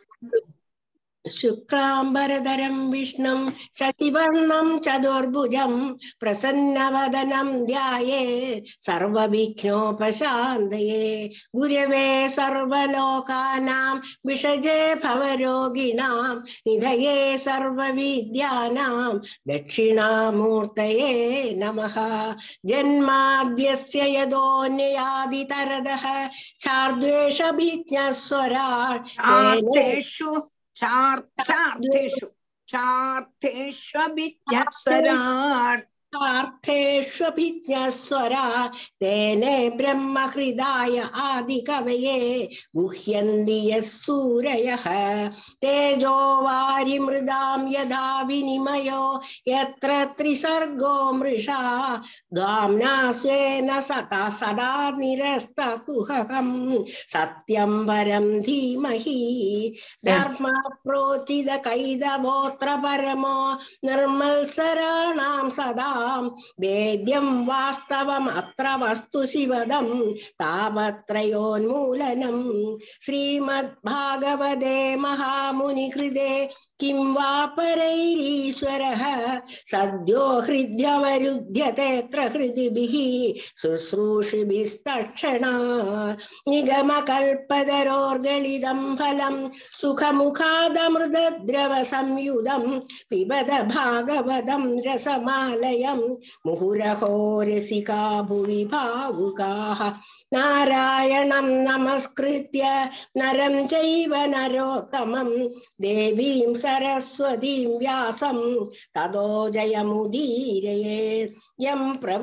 शुक्लांबरधरं विष्णुं शशिवर्णं चतुर्भुजं प्रसन्नवदनं ध्यायेत् सर्वविघ्नोपशान्तये। गुरवे सर्वलोकानां विषजे भवरोगिणां निधये सर्वविद्यानां दक्षिणामूर्तये नमः। जन्माद्यस्य यतोऽन्वयादितरतः चार्द्वेषभिज्ञस्वराट् तेने ब्रह्महृदाय आदिकवये गुह्यन्ति यः सूरयः। तेजो वारिमृदां यदा विनिमयो यत्र त्रिसर्गो मृषा गाम्ना स्वेन सदा निरस्तकुहकं सत्यं परं धीमहि। धर्मात् प्रोचितकैतवोऽत्र परमो निर्मत्सराणां सदा वेद्यं वास्तवमत्र वस्तु शिवदं तापत्रयोन्मूलनं। श्रीमद्भागवते महामुनिकृते किं वा परैरीश्वरः सद्यो हृद्यवरुध्यतेऽत्र हृदिभिः शुश्रूषिभिस्तक्षणात्। निगमकल्पतरोर्गलितं फलं सुखमुखादमृतद्रवसंयुतं पिबत भागवतं रसमालयं मुहुरहो रसिका भुवि भावुकाः। नारायणं नमस्कृत्य नरं चैव नरोत्तमं देवीं सरस्वतीं व्यासं ततो जयमुदीरयेत्। यं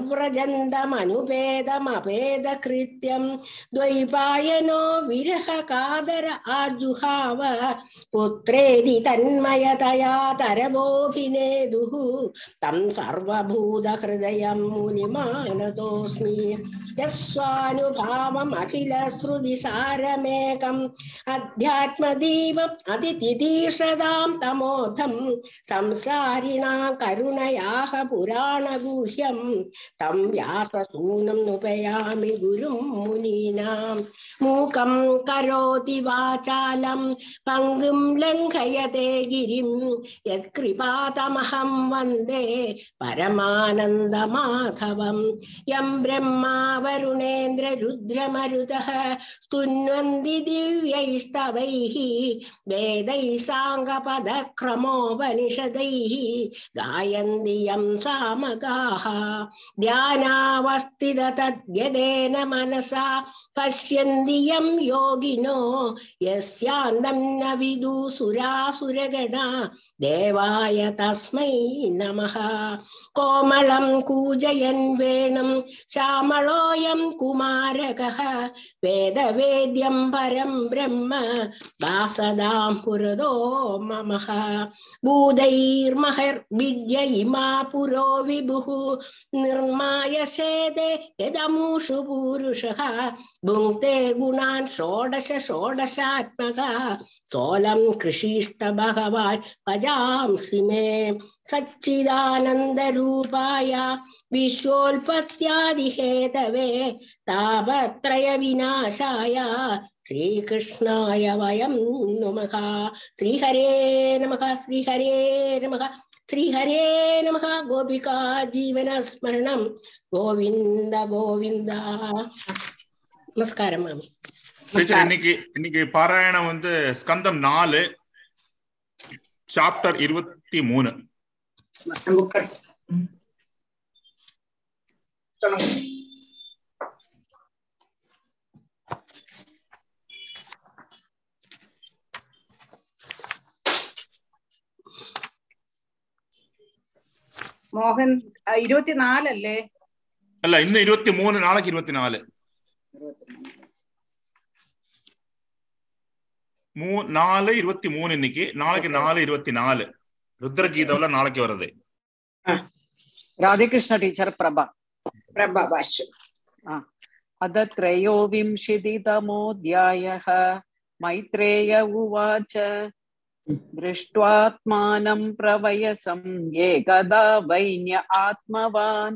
प्रव्रजन्तमनुपेदमपेदकृत्यं द्वैपायनो विरहकादर आजुहाव पुत्रेदि तन्मयतया तरवोऽभिनेदुः तं सर्वभूतहृदयं मुनिमानतोऽस्मि। यस्वानुभावमखिलश्रुतिसारमेकम् अध्यात्मदीपम् अतितितीर्षदां तमोधं संसारिणां करुणयाः पुराणगुह्यं तं व्याससूनं नुपयामि गुरुं मुनीनां। मूकं करोति वाचालं पङ्गुं लङ्घयते गिरिं यत्कृपातमहं वन्दे परमानन्दमाधवं। यं ब्रह्मा वरुणेन्द्र रुद्रमरुतः स्तुन्वन्ति दिव्यैस्तवैः वेदैः साङ्गपदक्रमोपनिषदैः गायन्ति यं सामगाः। ध्यानावस्थिततद्गतेन मनसा पश्यन्ति यं योगिनो यस्यान्तं न विदुसुरासुरगणा देवाय तस्मै नमः। कोमलं कूजयन् वेणुं श्यामलोऽयं कुमारकः वेदवेद्यं परं ब्रह्म वासदां पुरदो ममः। भूतैर्महर्विद्य इमा पुरो विभुः निर्माय सेदे यदमुषु पूरुषः भुङ्क्ते गुणान् षोडश षोडशात्मकः सोलं कृषिष्ट भगवान् भजांसि मे। सच्चिदानन्दरूपाय विश्वोत्पत्त्यादिहेतवे तापत्रय विनाशाय श्रीकृष्णाय वयं नमः। श्रीहरे नमः श्रीहरे नमः श्रीहरे नमः। गोपिका जीवनस्मरणं गोविन्द गोविन्द. நமஸ்காரம் மாமி. இன்னைக்கு பாராயணம் வந்து ஸ்கந்தம் 4 சாப்டர் 23. മോഹൻ 24 അല്ലേ? അല്ല, ഇന്ന് 23, നാളേക്ക് 24. 4:23 இன்னைக்கு, நாளைக்கு 4:24. ருத்ரகீதம்ல நாளைக்கு வருது. ராதேகிருஷ்ண டீச்சர் பிரபா பாஷ்யம். அத त्रयोविंशतितमोऽध्यायः. मैत्रेय उवाच दृष्ट्वात्मानं प्रवयसं एकदा वैन्य आत्मवान्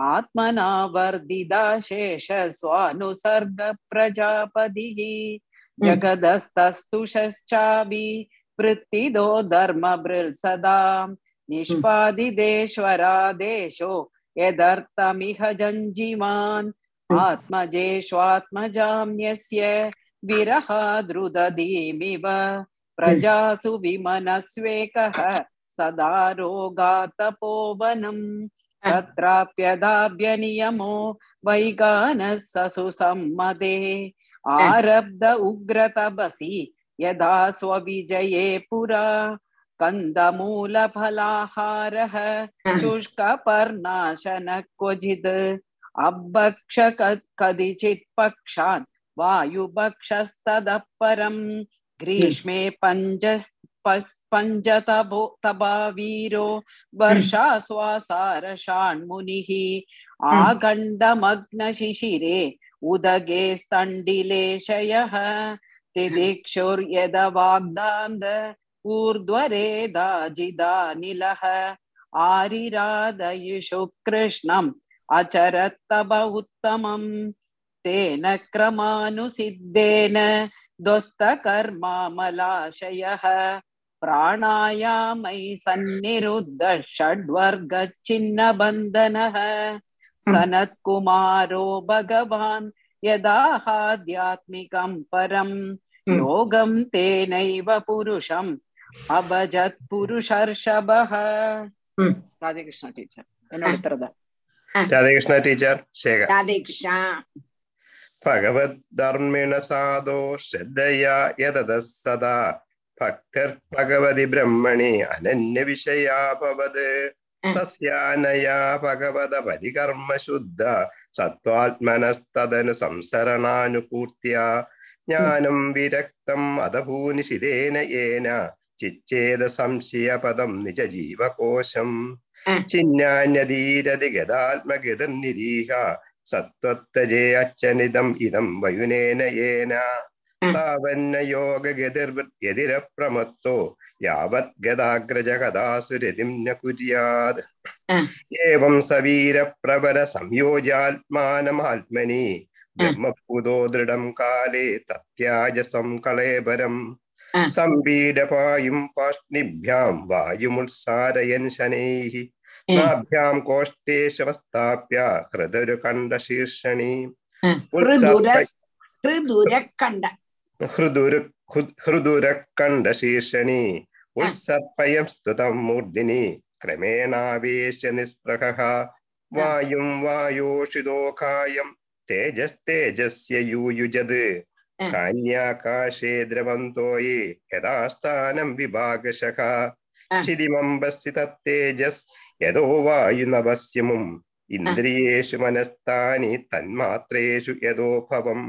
आत्मना वर्धिता शेष स्वानुसर्ग प्रजापतिः जगदस्तस्तुषश्चापि वृत्तिदो धर्मभृल् सदा निष्पादिदेश्वरादेशो यदर्थमिह जञ्जीवान् आत्मजेष्वात्मजाम्यस्य विरहाद्रुदधीमिव प्रजासु विमनस्वेकः सदा रोगातपोवनम् तत्राप्यदाभ्यनियमो वैगानः ससु सम्मदे आरब्ध उग्रतपसि यदा स्वविजये पुरा कन्दमूलफलाहारः शुष्कपर्णाशनः क्वचिद् अभक्ष कदिचित् पक्षान् वायुभक्षस्ततः परम् ग्रीष्मे पञ्चतपा वीरो वर्षास्वासारषाण्मुनिः आगण्डमग्नशिशिरे उदगे स्तण्डिलेशयः तिदिक्षुर्यदवाग्दान्द ऊर्ध्वरेदाजिदानिलः आरिरादयुषु कृष्णम् अचरत्तप उत्तमम् तेन क्रमानुसिद्धेन ध्वस्तकर्मामलाशयः प्राणायामै सन्निरुद्ध षड्वर्गच्छिन्नबन्धनः सनत्कुमारो भगवान् यदाहाध्यात्मिकं परं योगं तेनैव पुरुषम् अभजत् पुरुषर्षभः. राधे कृष्ण टीचर. राधे कृष्ण टीचर. शेखर. राधे कृष्ण. भगवद्धर्मेण साधो श्रद्धया यदतः सदा भक्तिर्भगवति ब्रह्मणि अनन्यविषया भवत् तस्यानया भगवद परिकर्म शुद्ध सत्त्वात्मनस्तदनु संसरणानुपूर्त्या ज्ञानं विरक्तम् अदभूनिशिदेन येन चिच्चेद संशयपदं निज जीवकोशम् चिन्यान्यधीरति गदात्मगतिर्निरीह सत्त्वत्तजे अच्छनिदम् इदं वयुनेन येन तावन्न योगगतिर्यदिरप्रमत्तो यावत् गदाग्रजगदासुरतिं न कुर्यात् एवं सवीरप्रवर संयोजात्मानमात्मनि ब्रह्मभूतो दृढं काले तत्याजसं कलेबरम् संपीडपायुं पाष्णिभ्यां वायुमुत्सारयन् शनैः नाभ्यां कोष्ठे शवस्थाप्य हृदुरकण्डशीर्षणि हृदुरकण्डशीर्षणि उत्सर्पयं स्तुतं मूर्धिनि क्रमेणावेश्य निःस्पृहः वायुं वायोषिदोकायं तेजस्तेजस्य यूयुजद् कान्याकाशे द्रवन्तो ये यदा स्थानं विभागशः क्षितिमम्बस्य तत्तेजस् यदो वायुनवस्यमुम् इन्द्रियेषु मनस्तानि तन्मात्रेषु यदोभवम्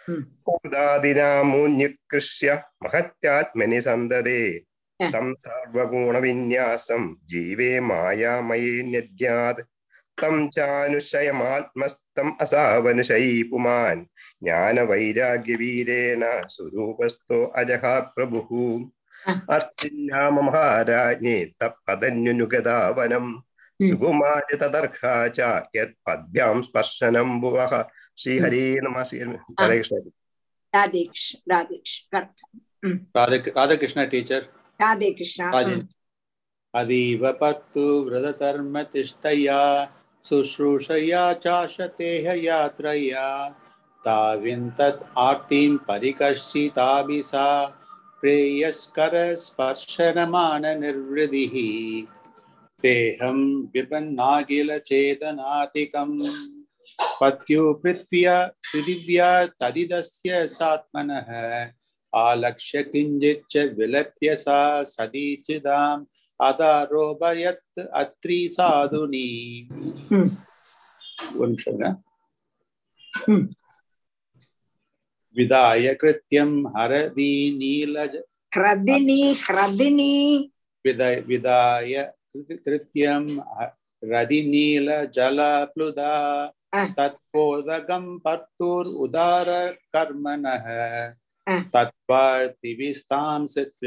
भूतादिनामून्युत्कृष्य महत्यात्मनि सन्ददे तं सर्वगुणविन्यासं जीवे मायामये न्यद्यात् तं चानुशयमात्मस्थम् असावनुशयी पुमान् ज्ञानवैराग्यवीरेण स्वरूपस्थो अजः प्रभुः अर्चिन्नाम महाराज्ञे तत्पदन्युनुगदावनम् सुकुमार्य तदर्हा च यत्पद्भ्यां स्पर्शनं भुवः. श्रीहरे नमः. राधे कृष्ण टीचर. राधे कृष्ण. अदीव पर्तु व्रतधर्मतिष्ठया शुश्रूषया चाशतेह यात्रया ताविन्तत् आर्तिं परिकर्षिताभिसा प्रेयस्कर स्पर्शनमान निर्वृदिः तेहं विपन्नागिल चेतनातिकं पत्यो पृथिव्या तदिदस्य सात्मनः आलक्ष्य किञ्चिच्च विलप्य सा सदीचिदाम् अदारोपयत् अत्री साधुनी. विदाय कृत्यं हरदी नीलज विदाय कृत्यं रदिनील जलप्लुदा तत्पोदकं पर्तुर् उदार कर्मणः तत्त्वार्तिविस्तां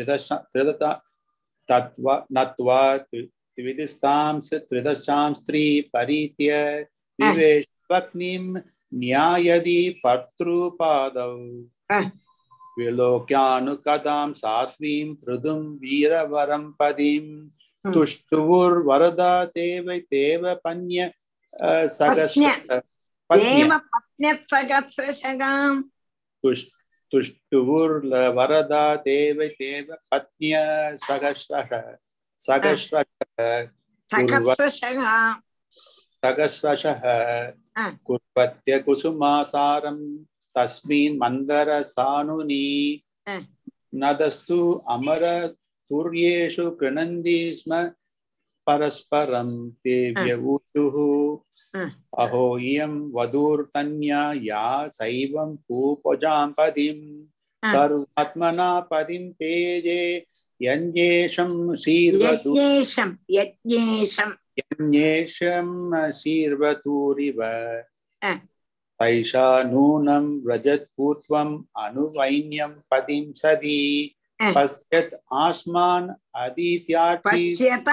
त्रिदशां स्त्री परीत्य विवेशवग्निं न्यायदि पर्तृपादौ विलोक्यानुकदां साध्वीं पृथुं वीरवरं पदीं तुष्टुवुर्वरदा देव पन्य तुष्टुवुर्वरदा देव पत्न्य सहस्रशः कुर्वत्य कुसुमासारं तस्मिन् मन्दरसानुनी नदस्तु अमरतुर्येषु गृह्णन्ति स्म परस्परं देव्य ऊचुः अहो इयं वधूर्तन्या या सैवं पूपजां पदिं सर्वात्मना पदिं तेजे यज्ञेशं शीर्वतूरिव तैषा नूनं व्रजत्पूर्वम् अनुवैन्यं पदिं सदी पश्यत् आस्मान् अदित्यार्ची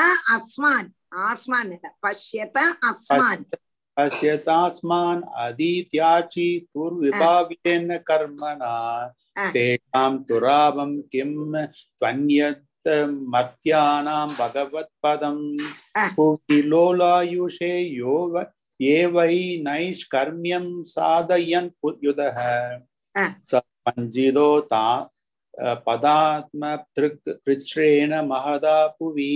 पश्यतास्मान् अदित्यार्ची पूर्वविभाव्येन कर्मणा तेषां तुरावं किं त्वन्यत् मर्त्यानां भगवत्पदं लोलायुषे ये वै नैष्कर्म्यं साधयन् युधः स पञ्जिदो पदात्मपृच्छ्रेण महदा भुवि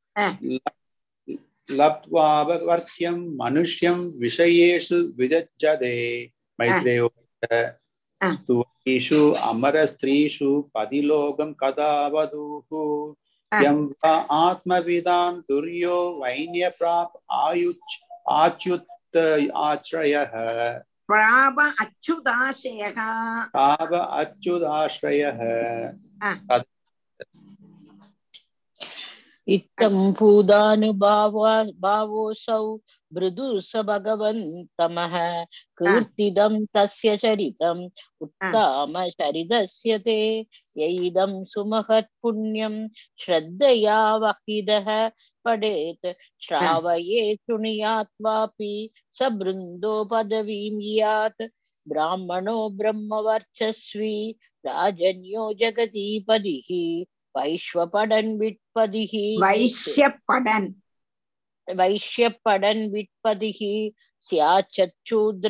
लब्ध्वावर्त्यं मनुष्यं विषयेषु विजज्जते मैत्रेयो स्तुतीषु अमरस्त्रीषु पदिलोकं कदा वधूः यं वा आत्मविदां तुर्यो वैन्यप्राप आच्युत आश्रयः प्राप अच्युताश्रयः इत्थं भूदानुभावोऽसौ मृदु स भगवन्तमः कीर्तिदं तस्य चरितम् उत्तम चरितस्य ते यैदं सुमहत् पुण्यं श्रद्धया वहिदः पठेत् श्रावयेत् शृणुयात्वापि स बृन्दो पदवीं यात् ब्राह्मणो ब्रह्मवर्चस्वी राजन्यो जगदीपतिः वैश्वपडन् विट्पदिः वैश्यपडन् विट्पदिः स्याच्चूद्र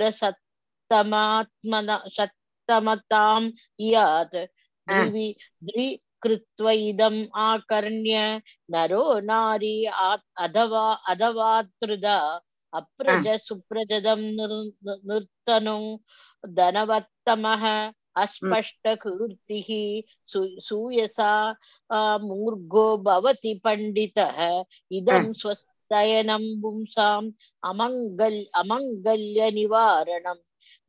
सत्तमतां यात् द्विकृत्व इदम् आकर्ण्य नरो नारी अधवात्रुदा अप्रज सुप्रजदं नृतनु धनवत्तमः अस्पष्टकीर्तिः सूयसा मूर्घो भवति पंडितः इदं स्वस्तयनं पुंसाम् अमङ्गल्य निवारणम्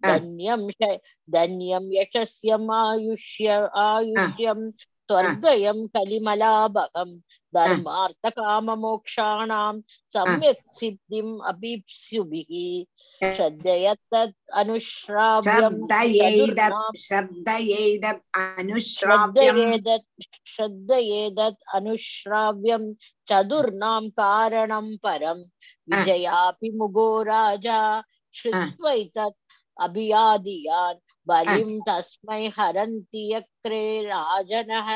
धन्यं यशस्यम् आयुष्यं स्वर्गयं कलिमलाभगं धर्मार्थकाममोक्षाणां सम्यक् सिद्धिम् अभीप्स्युभिः श्रद्धयेदत् अनुश्राव्यं चतुर्णां कारणं परं विजयापि मुगो राजा श्रुत्वैतत् अभियादियान् बलिं तस्मै हरन्ति यक्रे राजनः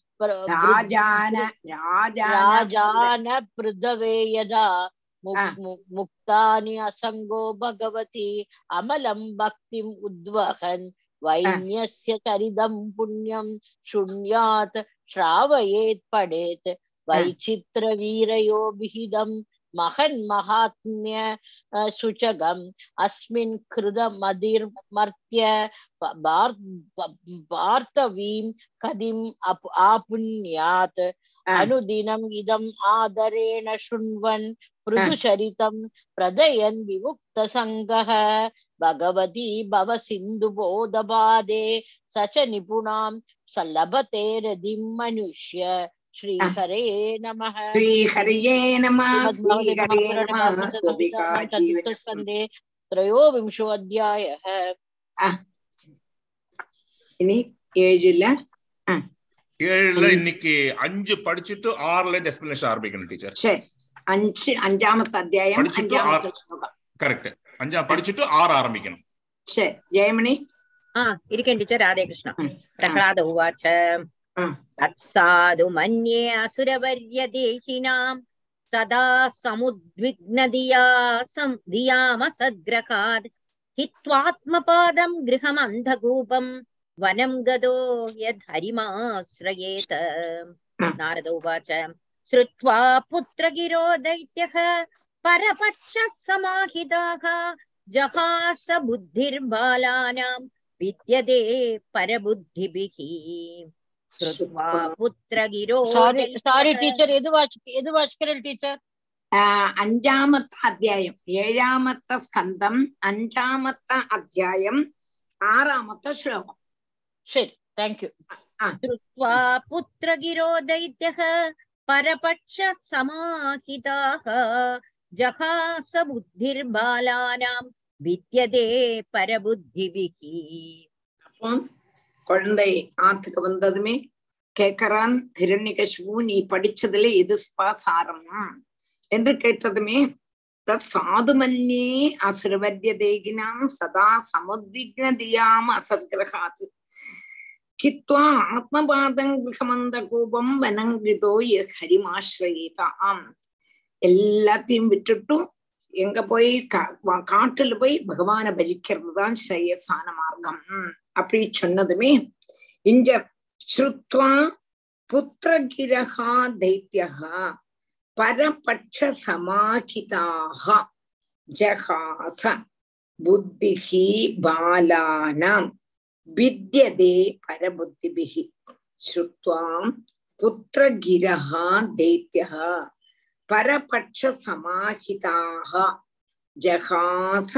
राजान पृथवे यदा मुक्तानि असंगो भगवती अमलं भक्तिम् उद्वहन् वैन्यस्य चरितं पुण्यं शृणुयात् श्रावयेत् पठेत् वैचित्रवीरयो विहितं महन्महात्म्य सूचकम् अस्मिन् कृतमधिर्मर्त्य वार्तवीं कदिम् आपुण्यात् अनुदिनम् इदम् आदरेण शृण्वन् पृथुचरितं प्रदयन् विमुक्तसङ्गः भगवती भवसिन्धुबोधपादे स च निपुणां सलभते रतिं मनुष्य श्रीहरे नमः। श्रीहरये नमः। श्रीहरये नमः। चतुर्थस्कन्धे त्रयोविंशो अध्यायः। இனி ஏழுல இன்னைக்கு 5 படிச்சுட்டு 6ல இருந்து எக்ஸ்பிளனேஷன் ஆரம்பிக்கணும் டீச்சர். சரி, அஞ்சாமത്തെ அத்தியாயம் கரெக்ட். 5 படிச்சுட்டு 6 ஆரம்பிக்கணும். சரி, ஜெயமணி इरिकेन् टीचर् राधे कृष्ण प्रह्लाद उवाच तत्साधु मन्ये असुरवर्य देहिनां सदा समुद्विग्नधियामसद्ग्रहात् हित्वात्मपादं गृहमन्धकूपं वनं गदो यद्धरिमाश्रयेत नारद उवाच श्रुत्वा पुत्रगिरो दैत्यः परपक्षः समाहिताः जहास बुद्धिर्बालानां विद्यते परबुद्धिभिः श्रुत्वा पुत्रगिरो sorry teacher edu vachikiral teacher അഞ്ചാമത്തെ അധ്യായം 7ാമത്തെ സ്കന്ധം 5ാമത്തെ അധ്യായം 6ാമത്തെ ശ്ലോകം ശരി thank you श्रुत्वा पुत्रगिरो दैत्यः परपक्ष समाहिताः जहास बुद्धिर्बालानां विद्यते परबुद्धिभिः அப்போ குழந்தை ஆத்துக்கு வந்ததுமே கேட்கறான் ஹிரண்யகசிபு, நீ படிச்சதுல எதுப்பா சாரம் என்று கேட்டதுமே சாதுமன்யே அசுரவர்ய தேகினாம் சதா சமுத்விக்னதியாம் அசர்கிரகாத் கித்வா ஆத்மபாதம் கிரகமந்த கோபம் வனங்கிதோ ஹரிமாஸ்ரயேதாம். எல்லாத்தையும் விட்டுட்டும் எங்க போய் காட்டுல போய் பகவானை பஜிக்கிறது தான் ஸ்ரேயஸான மார்க்கம் அப்படி சொன்னதுமே இஞ்ச ஸ்ருத்வா புத்திரகிரகா தைத்யஹா பரபட்ச சமாகிதாக ஜகாச புத்திஹி பாலானாம் வித்யதே பரபுத்திபிஹி. ஸ்ருத்வா புத்திரகிரகா தைத்யஹா பரபட்ச சமாஹிதாக ஜகாச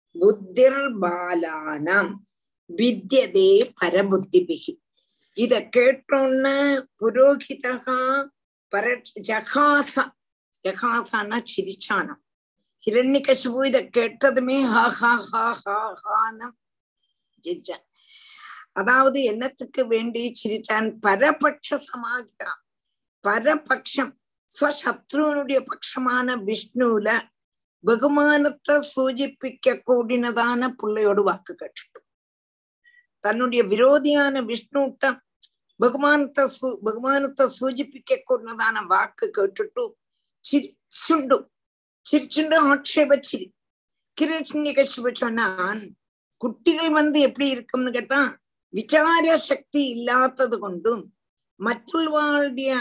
புத்திர்பாலானாம் வித்யதே பரபுத்திபிஹி. இத கேட்டோன்னு புரோகிதகா ஜகாச ஜகாசானா சிரிச்சானாம். ஹிரண்யகசிபு இத கேட்டதுமே ஹான்னு சிரிச்சான். அதாவது என்னத்துக்கு வேண்டி சிரிச்சான்? பரபட்ச சமாகிதா, பரபட்சம் ஸ்வசத்ருனுடைய பட்சமான விஷ்ணுல பகுமானத்தை சூചിപ്പിக்க கூடினதான பிள்ளையோடு வாக்கு கேட்டுட்டு தன்னுடைய விரோதியான விஷ்ணுட்ட பகுமானத்தை சூചിപ്പിக்க கூடினதான வாக்கு கேட்டுட்டு சிரிச்சுண்டு ஆட்சேபச்சிரி. ஹிரண்யகசிபு சொன்னான், குட்டிகள் எப்படி இருக்கும்னு கேட்டா விசார சக்தி இல்லாதது கொண்டும் மற்றவர்களுடைய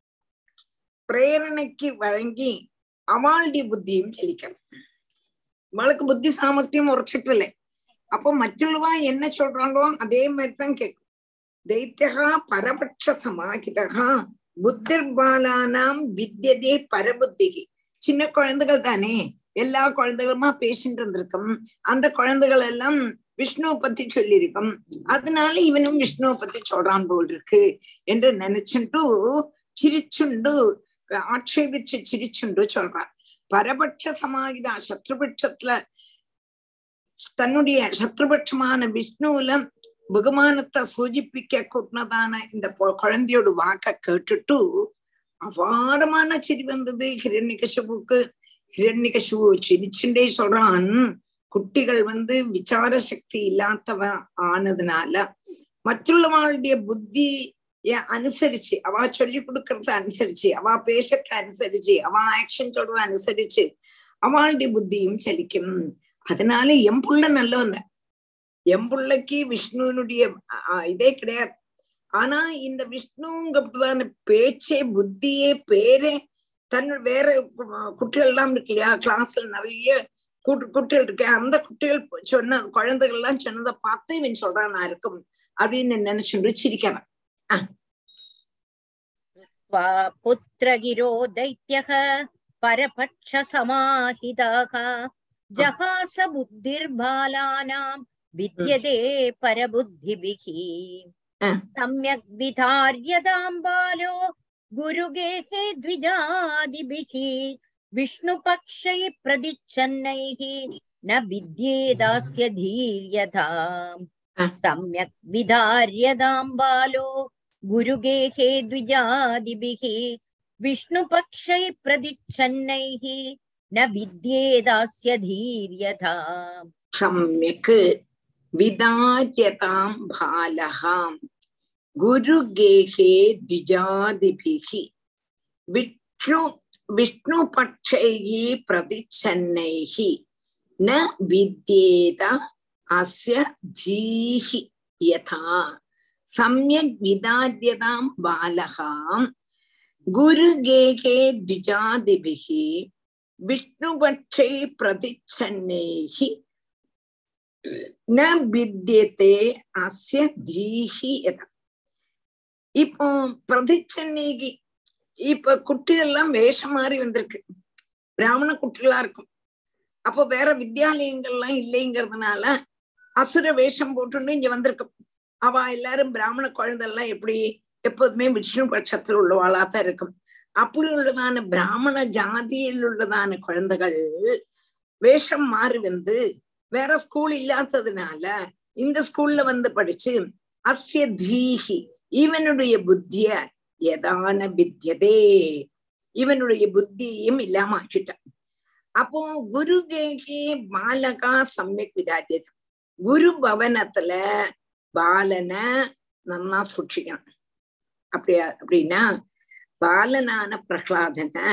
பிரேரணைக்கு வழங்கி அவளுடைய புத்தியும் செழிக்கணும். அவளுக்கு புத்தி சாமர்த்தியம் உரைச்சிட்டு இல்லை. அப்போ மற்றவா என்ன சொல்றாங்களோ அதே மாதிரிதான் கேட்கும். தைத்யகா பரபட்ச சமாகிதகா புத்திர்பாலானாம் வித்யதே பரபுத்திகி. சின்ன குழந்தைகள் தானே, எல்லா குழந்தைகளுமா பேசிட்டு இருந்திருக்கும். அந்த குழந்தைகள் எல்லாம் விஷ்ணுவை பத்தி சொல்லியிருக்கும். அதனால இவனும் விஷ்ணுவை பத்தி சொல்றான் போல் இருக்கு என்று நினைச்சுட்டு சிரிச்சுண்டு ஆட்சேபிச்சு சிரிச்சுண்டு சொல்றான். பரபட்ச சமாகிதா சத்ருபட்சத்துல தன்னுடைய சத்ருபட்சமான விஷ்ணுல பகவானத்தை சூചിപ്പിக்க கூட்டினதான இந்த குழந்தையோட வாக்க கேட்டுட்டு அபாரமான சிரி வந்தது ஹிரண்யகசிபுக்கு. ஹிரண்யகசிபு சிரிச்சுண்டே சொல்றான், குட்டிகள் விசார சக்தி இல்லாதவன் ஆனதுனால மற்றவர்களுடைய புத்திய அனுசரிச்சு, அவ சொல்லி கொடுக்கறத அனுசரிச்சு, அவ பேசத்தை அனுசரிச்சு, அவ ஆக்ஷன் சொல்றத அனுசரிச்சு அவளுடைய புத்தியும் சலிக்கும். அதனால என் புள்ள நல்லவன், என் பிள்ளைக்கு விஷ்ணுனுடைய இதே கிடையாது. ஆனா இந்த விஷ்ணுங்கிறதுதான பேச்சே புத்தியே பேரே வேற குட்டிகள் எல்லாம் இருக்கு இல்லையா, கிளாஸ்ல நிறைய குட்டிகள் இருக்கு. அந்த குட்டிகள் சொன்ன குழந்தைகள் எல்லாம் சொன்னதை பார்த்து இவன் சொல்றான் இருக்கும் அப்படின்னு நினைச்சுட்டு சிரிக்கிறேன். புத்திரகிரோ தைத்யஹ பரபட்ச சமாஹிதாக ஜகாச புத்திர்பாலானாம் வித்யதே பரபுத்திபிஹி சம்யக் விதார்யதாம் பாலோ குருகேஹே த்விஜாதிபிஹி விஷ்ணுபக்ஷை பிரதிச்சன்னைஹி ந வித்யேதாஸ்ய தீர்யதாம். சம்யக் விதார்யதாம் பாலோ குருகேஹே த்விஜாதிபிஹி விஷ்ணுபக்ஷை பிரதிச்சன்னைஹி ந வித்யேதாஸ்ய தீர்யதாம். சம்யக் விதார்யதாம் பாலகாம் குருகேகே த்விஜாதிபிஹி விஷ்ணுபக்ஷைஹி பிரதிச்சன்னைஹி ந வித்யேத அஸ்ய ஜீஹி யதா சம்யக் விதார்யதாம் பாலகாம் குருகேகே த்விஜாதிபிஹி விஷ்ணுபக்ஷை பிரதிச்சன்னைஹி ந வித்யதே அஸ்ய ஜீஹி யதா. இப்போ பிரதிச்சன்னைக்கு இப்ப குட்டிகள்லாம் வேஷம் மாறி வந்திருக்கு, பிராமண குட்டிகளா இருக்கும். அப்போ வேற வித்யாலயங்கள்லாம் இல்லைங்கிறதுனால அசுர வேஷம் போட்டுன்னு இங்க வந்திருக்கும். அவ எல்லாரும் பிராமண குழந்தைலாம் எப்படி எப்போதுமே விஷ்ணு பட்சத்தில் உள்ளவாளாத்தான் இருக்கும். அப்படி உள்ளதான பிராமண ஜாதியில் உள்ளதான குழந்தைகள் வேஷம் மாறி வந்து வேற ஸ்கூல் இல்லாததுனால இந்த ஸ்கூல்ல வந்து படிச்சு அஸ்ய தீஹி இவனுடைய புத்திய எதான வித்யதே இவனுடைய புத்தியையும் இல்லாம ஆக்கிட்டான். அப்போ குரு கேகே பாலகா சமயக் விதாரியது, குரு பவனத்துல பாலனை நன்னா சூட்சிக்கணும். அப்படின்னா பாலனான பிரகலாதனை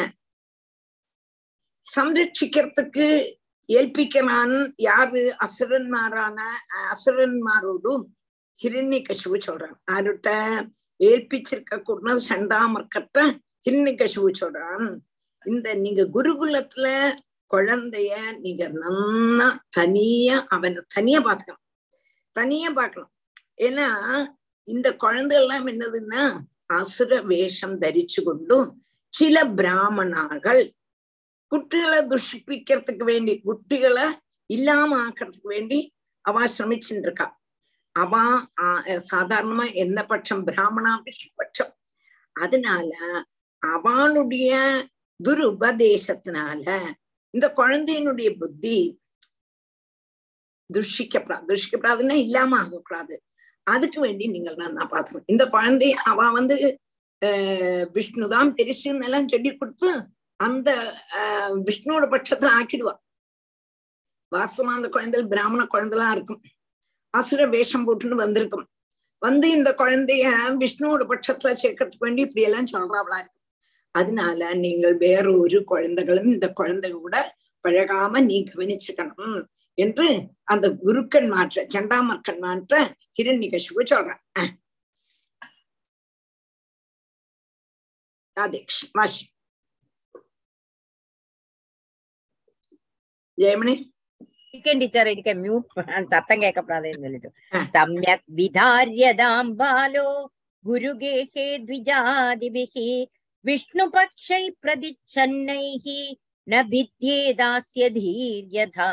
சம்ரட்சிக்கிறதுக்கு ஏற்பிக்கிறான் யாரு? அசுரன்மாரோடும் ஹிரண்யகசிபு சொல்றான். ஆருட்ட ஏற்பிச்சிருக்க கூட சண்டாமர்கட்ட ஹிரண்யகசிபு சொல்றான், இந்த நீங்க குருகுலத்துல குழந்தைய நீங்க நன்னா அவனை தனியா பார்க்கணும். ஏன்னா இந்த குழந்தைகள்லாம் என்னதுன்னா அசுர வேஷம் தரிச்சு கொண்டும் சில பிராமணர்கள் குட்டிகளை துஷ்பிக்கிறதுக்கு வேண்டி குட்டிகளை இல்லாம ஆக்கிறதுக்கு வேண்டி அவ சிரமிச்சுட்டு இருக்கா. அவ சாதாரணமா எந்த பட்சம் பிராமணா விஷ்ணு பட்சம். அதனால அவளுடைய துருபதேசத்தினால இந்த குழந்தையினுடைய புத்தி துஷ்டிக்கப்படாதுன்னா இல்லாம ஆகக்கூடாது. அதுக்கு வேண்டி நீங்கள் நான் பார்த்துக்கணும். இந்த குழந்தைய அவ வந்து விஷ்ணுதான் பெருசுன்னு எல்லாம் சொல்லி கொடுத்து அந்த விஷ்ணுவோட பட்சத்துல ஆக்கிடுவா. வாஸ்தவமா அந்த குழந்தைகள் பிராமண குழந்தைலாம் இருக்கும், அசுர வேஷம் போட்டுன்னு வந்திருக்கும். வந்து இந்த குழந்தைய விஷ்ணுவோட பட்சத்துல சேர்க்கறதுக்கு வேண்டி இப்படி எல்லாம் சொல்றாவளா இருக்கும். அதனால நீங்கள் வேற ஒரு குழந்தைகளும் இந்த குழந்தையோட பழகாம நீ கவனிச்சுக்கணும் என்று அந்த குருக்கன் மாற்ற சண்டாமர்கன் மாற்ற ஹிரண்யகசிபு சொல்றான். வாசி ஜெயமணி. டீச்சர் இதுக்கு மியூட் சத்தம் கேட்கப்படாதுன்னு சொல்லிட்டு சம்யக் விதார்யதாம் பாலோ குருகேஹே த்விஜாதிபிஹி விஷ்ணுபக்ஷை பிரதிச்சன்னைஹி ந வித்யேதாஸ்ய தீர்யதா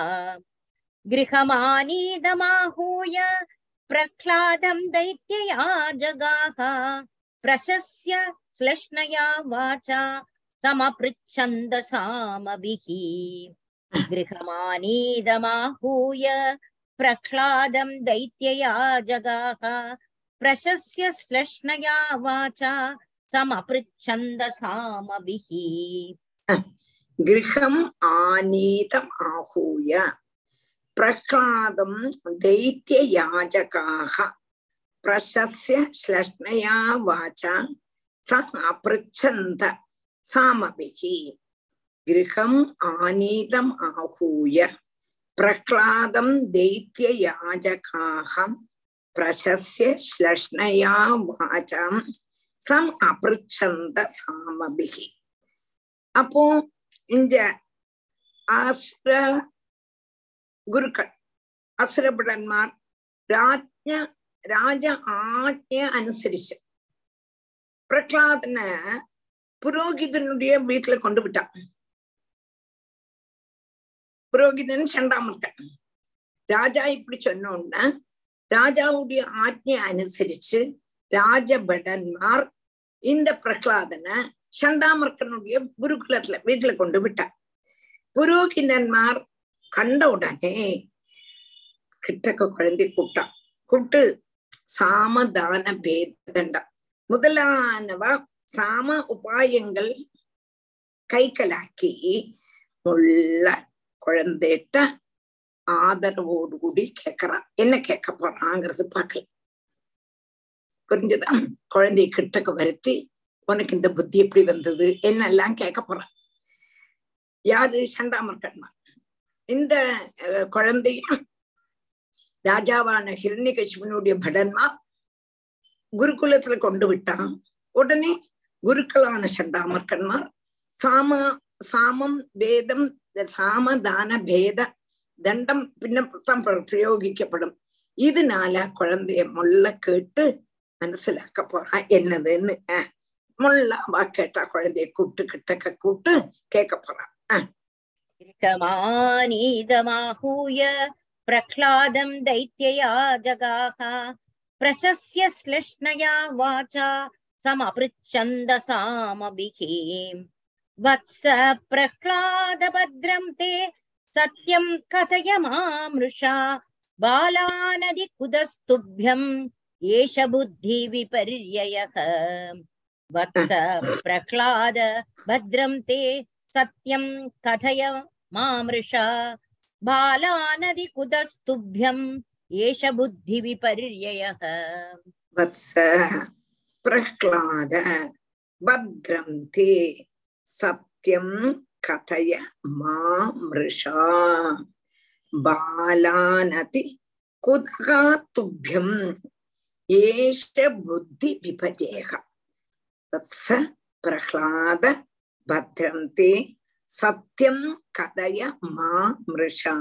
கிருஹமானீதமாஹூய பிரக்லாதம் தைத்யயா ஜகாஹ பிரசஸ்ய ஸ்லஷ்ணயா வாசா சமப்ருச்சந்தசாமபிஹி கிருஹமானீதமாஹூய பிரக்லாதம் தைத்யயா ஜகாஹ பிரசஸ்ய ஸ்லஷ்ணயா வாசா சமப்ருச்சந்தசாமபிஹி. கிருஹம் ஆனீதம் ஆஹூய பிரக்லாதம் தைத்யயாஜகாஹ பிரசஸ்ய ஸ்லஷ்ணயா வாசா சமப்ருச்சந்த சாமபிஹி. கிருஹம் ஆனீதம் ஆஹூய பிரக்லாதம் தைத்யயாஜகாஹ பிரசஸ்ய ஸ்லஷ்ணயா வாசா சம் அப்ருச்சந்த சாமபிஹி. அப்போ இந்த அசுர குருக்கள் அசுரபடன்மார் ராஜ ஆജ്ഞ அனுசரிச்சு பிரகலாதனை புரோகிதனுடைய வீட்டுல கொண்டு விட்டான். புரோகிதன் சண்டாமர்கன் ராஜா இப்படி சொன்னோன்னா ராஜாவுடைய ஆజ్ఞ அனுசரிச்சு ராஜபடன்மார் இந்த பிரகலாதனை சண்டாமர்கனுடைய குருகுலத்துல வீட்டுல கொண்டு விட்டார். புரோகிதன்மார் கண்ட உடனே கிட்டக்க குழந்தை கூப்பிட்டு சாமதான பேதண்டா முதலானவ சாம உபாயங்கள் கைக்கலாக்கி முள்ள குழந்தைட்ட ஆதரவோடு கூடி கேட்கறான். என்ன கேட்க போறாங்கிறது பார்க்கல. புரிஞ்சுதான்? குழந்தைய கிட்டக்க வருத்தி உனக்கு இந்த புத்தி எப்படி வந்தது என்னெல்லாம் கேட்க போறான். யாரு? சண்டாமர்கன்மார். இந்த குழந்தைய ராஜாவான ஹிரண்யகசிபனுடைய படன்மார் குருகுலத்துல கொண்டு விட்டான். உடனே குருக்களான சண்டாமர்கன்மார் சாமம் வேதம் சாம தான பேத தண்டம் பின்னத்தான் பிரயோகிக்கப்படும். இதனால குழந்தைய முள்ள கேட்டு மனசிலாக்க போறா என்னதுன்னு. முள்ளா கேட்டா குழந்தைய கூப்பிட்டு கிட்டக்க கூப்பிட்டு கேட்க போறான். பிரஹ்லாதம் தைத்யயா ஜகாஹ பிரசஸ்ய ஸ்லஷ்ணயா வாசா சமப்ருச்சந்த சாமபிஹி வத்ஸ பிரஹ்லாத பத்ரம் தே சத்யம் கதய மாம்ருஷா பாலாநதி குதஸ்துப்யம் ஏஷ புத்தி விபர்யயः வத்ஸ பிரஹ்லாத பத்ரம் தே சத்யம் கதய மாம்ருஷா பாலாநதி குதஸ்துப்யம் ஏஷ புத்தி விபர்யயः வத்ஸ பிரஹ்லாத பத்ரம் தே சத்யம் கதய மாம்ருஷா பாலாநதி குதஸ்துப்யம் ஏஷ புத்தி விபர்யயः வத்ஸ பிரஹ்லாத பத்ரம் தே சத்யம் கதய மாம்ருஷா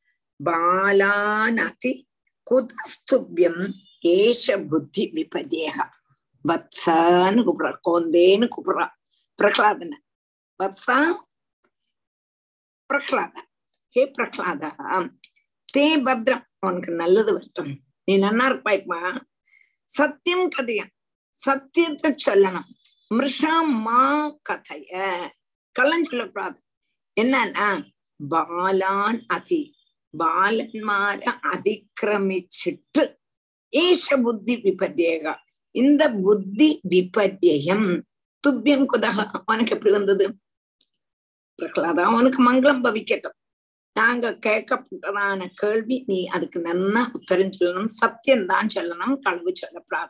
பாலாநதி குதஸ்துப்யம் ஏஷ புத்தி விபர்யயः. வத்ஸன்னு கூப்பிடுறா, கோந்தேன்னு கூப்பிடுறா பிரஹ்லாதன. வத்ஸா பிரஹ்லாத, ஹே பிரஹ்லாதா தே பத்ரம், உனக்கு நல்லது வரட்டும், நீ நன்னா இருப்பாய்ப்பா. சத்தியம் கதைய, சத்தியத்தை சொல்லணும். மிருஷா மா கதைய, கள்ளம் சொல்லக்கூடாது. என்னன்னா பாலான் அதி, பாலன்மார அதிக்கிரமிச்சிட்டு ஏஷ புத்தி விபர்யக, இந்த புத்தி விபர்யம் துப்பியம் குதக உனக்கு எப்படி வந்தது? பிரகலாதா உனக்கு மங்களம் பவிக்கட்டும். நாங்க கேட்கப்பட்டதான கேள்வி நீ அதுக்கு நல்லா உத்தரம் சொல்லணும், சத்தியம்தான் சொல்லணும், களவு சொல்லப்படாது.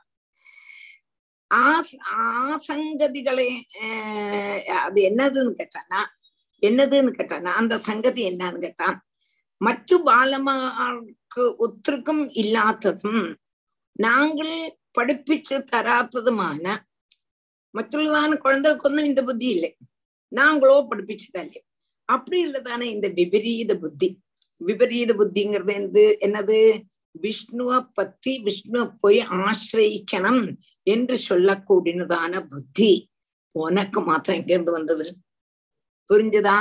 ஆசங்கதிகளே அது என்னதுன்னு கேட்டானா அந்த சங்கதி என்னன்னு கேட்டா, மற்ற பாலமாருக்கு ஒத்திருக்கும் இல்லாததும் நாங்கள் படிப்பிச்சு தராத்ததுமான மற்றதான குழந்தைகளுக்கு இந்த புத்தி இல்லை, நாங்களோ படிப்பிச்சுதாலே. அப்படி இல்லதானே இந்த விபரீத புத்தி. விபரீத புத்திங்கிறது என்னது? விஷ்ணுவை பத்தி விஷ்ணுவை போய் ஆசிரியிக்கணும் என்று சொல்லக்கூடியதான புத்தி உனக்கு மாத்திரம் எங்க இருந்து வந்தது? புரிஞ்சுதா?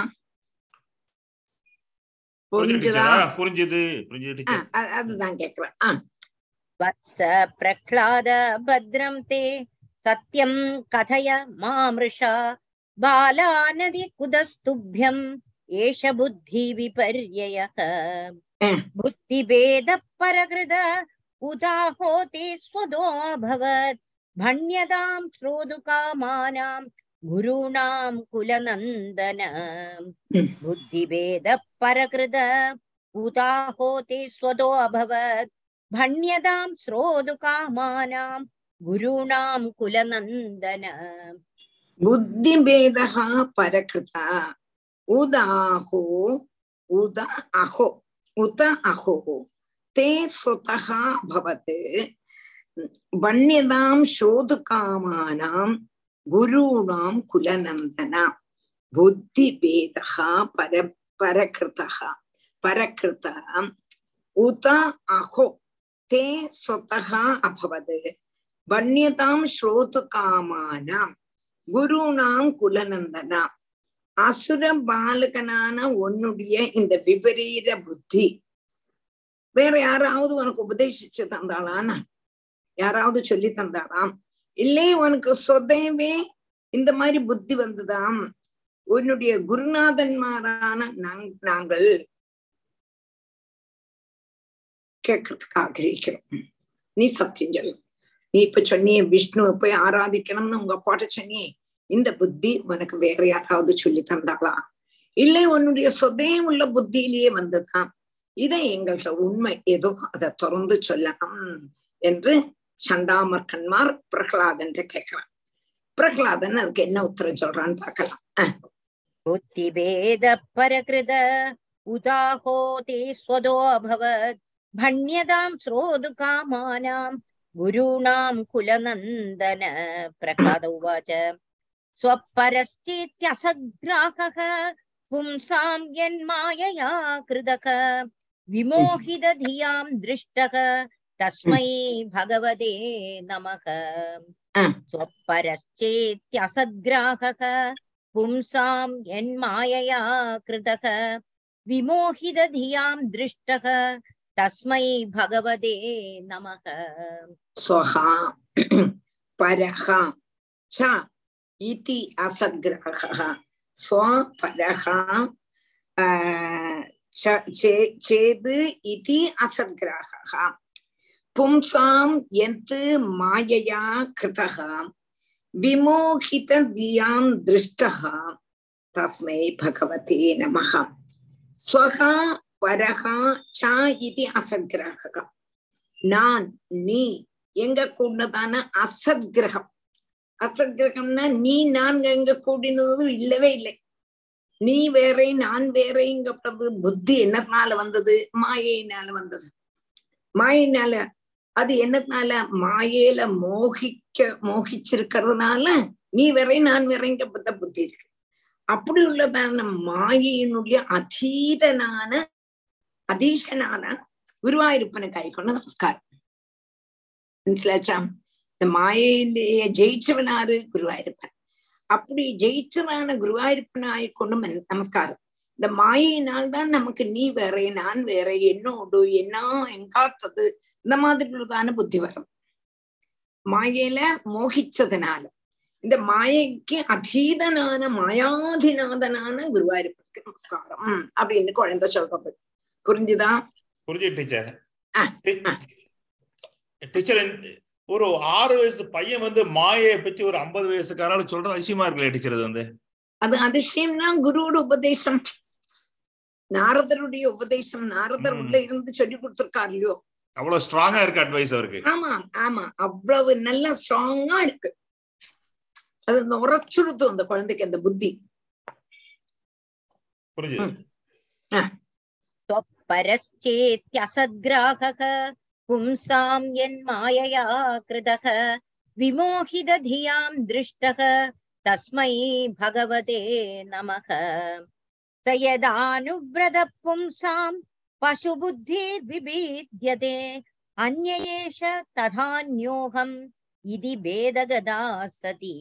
அதுதான் கேக்குறேன். வத்ஸ பிரஹ்லாத பத்ரம் தே சத்யம் கதய மாம்ருஷா பாலாநதி குதஸ்துப்யம் ஏஷ புத்தி விபர்யயः புத்திபேத பரகிருத உதாஹோதே ஸ்வதோபவத் பண்யதாம் ஸ்ரோதுகாமானாம் குருணாம் குலநந்தன. புத்திபேத பரகிருத உதாஹோதே ஸ்வதோ அபவத் பண்யதாம் ஸ்ரோதுகாமானாம் குருணாம் குலநந்தன. புத்திபேதः பரகிருத உதாஹோ உத அஹோ உத அஹோ தே ஸ்வதஹ பவத் பண்யதாம் ஸ்ரோதுகாமானாம் குருணாம் குலநந்தன. புத்திபேதः பரகிருதः பரகிருத உத அஹோ தே ஸ்வதஹ அபவத் பண்யதாம் ஸ்ரோதுகாமானாம் குருணாம் குலநந்தனா. அசுர பாலகனான உன்னுடைய இந்த விபரீத புத்தி வேற யாராவது உனக்கு உபதேசிச்சு தந்தாளானா? யாராவது சொல்லி தந்தாளாம்? இல்லை உனக்கு சொதவே இந்த மாதிரி புத்தி வந்துதாம். உன்னுடைய குருநாதன்மாரான நாங்கள் கேட்கறதுக்கு ஆகிரிக்கிறோம். நீ சத்தியம் சொல்லு. நீ இப்ப சொன்னிய விஷ்ணுவை போய் ஆராதிக்கணும்னு உங்க அப்பாட்ட சொன்னியே, இந்த புத்தி உனக்கு வேற யாராவது சொல்லி தந்தாளா? இல்லை உன்னுடைய சொதே உள்ள புத்தியிலேயே வந்ததா? இதை எங்கள்கிட்ட உண்மை ஏதோ அதை தொடர்ந்து சொல்லலாம் என்று சண்டாமர்கன்மார் பிரகலாதன் கேட்கிறான். பிரகலாதன் அதுக்கு என்ன உத்தரம் சொல்றான்னு பார்க்கலாம். புத்திபேத பரகிருத உதாஹோதி ஸ்வதோ அபவத் பண்யதாம் ஸ்ரோது காமானாம் குருணாம் குலநந்தன. பிரகலாத உவாச்ச ஸ்வப்பரஸ்சித்யசக்ராஹः பும்சாம் யன்மாயயா கிருதக விமோஹித தியாம் திருஷ்டக தஸ்மை பகவதே நமக. ஸ்வப்பரஸ்சித்யசக்ராஹः பும்சாம் யன்மாயயா கிருதக விமோஹித தியாம் திருஷ்டக தஸ்மை பகவதே நமக. ஸ்வஹா பரஹ ச இதி அசக்ரஹः ஸ்வபரஹ சேது இதி அசக்ரஹः பும்சாம் யத் மாயயா கிருதः விமோஹித தியாம் திருஷ்டः தஸ்மை பகவதே நமः. ஸ்வஹா பரஹா ச இதி அசக்ரஹः நான் நீ எங்க கூடதான அசத்கிரகம். அசத்கிரகம்னா நீ நான் எங்க கூடினது இல்லவே இல்லை. நீ வேறை நான் வேறைங்கப்பட்டது புத்தி என்னத்தினால வந்தது? மாயினால வந்தது. மாயினால அது என்னத்தினால? மாயையில மோகிச்சிருக்கிறதுனால நீ வேறை நான் வேறைங்கப்பட்ட புத்தி இருக்கு. அப்படி உள்ளதான மாயினுடைய அதீசனான குருவாயூரப்பனை கைக்கொண்ட நமஸ்காரம். இந்த மாயையிலேயே ஜெயிச்சவனாரு? குருவாயூரப்பன். அப்படி ஜெயிச்சவனான குருவாயூரப்பன் ஆயிக்கொண்டும் நமஸ்காரம். இந்த மாயினால்தான் நமக்கு நீ வேற நான் வேற என்னோடு என்ன எங்காத்தது இந்த மாதிரி உள்ளதான புத்தி வரும். மாயையில மோகிச்சதுனால இந்த மாயைக்கு அதீதனான மாயாதிநாதனான குருவாயூரப்பனுக்கு நமஸ்காரம் அப்படின்னு குழந்தை சொல்றது. புரிஞ்சுதா? புரிஞ்சு டீச்சர். டீச்சர் ஒரு 6 வயசு பையன் மாயை பத்தி ஒரு 50 வயசுக்காரால சொல்றது அதிசயமா இருக்குல்ல டீச்சர்? அது அதிசயம்னா குருவோட உபதேசம், நாரதருடைய உபதேசம். நாரதர் உள்ள இருந்து சொல்லி கொடுத்திருக்காரு இல்லையோ, அவ்வளவு ஸ்ட்ராங்கா இருக்கு அட்வைஸ் அவருக்கு. ஆமா ஆமா, அவ்வளவு நல்லா ஸ்ட்ராங்கா இருக்கு. அது உரைச்சுடுத்தும் அந்த குழந்தைக்கு அந்த புத்தி. புரிஞ்சுது? பரஸ்சேத்யசத்ராஹக பும்சாம் யன்மாயயா கிருதக விமோஹித தியாம் திருஷ்டக தஸ்மை பகவதே நமக. சயதானுவ்ரத பும்சாம் பசுபுத்தி விபீத்யதே அன்யேஷ ததான்யோகம் இதி பேதகதா சதி.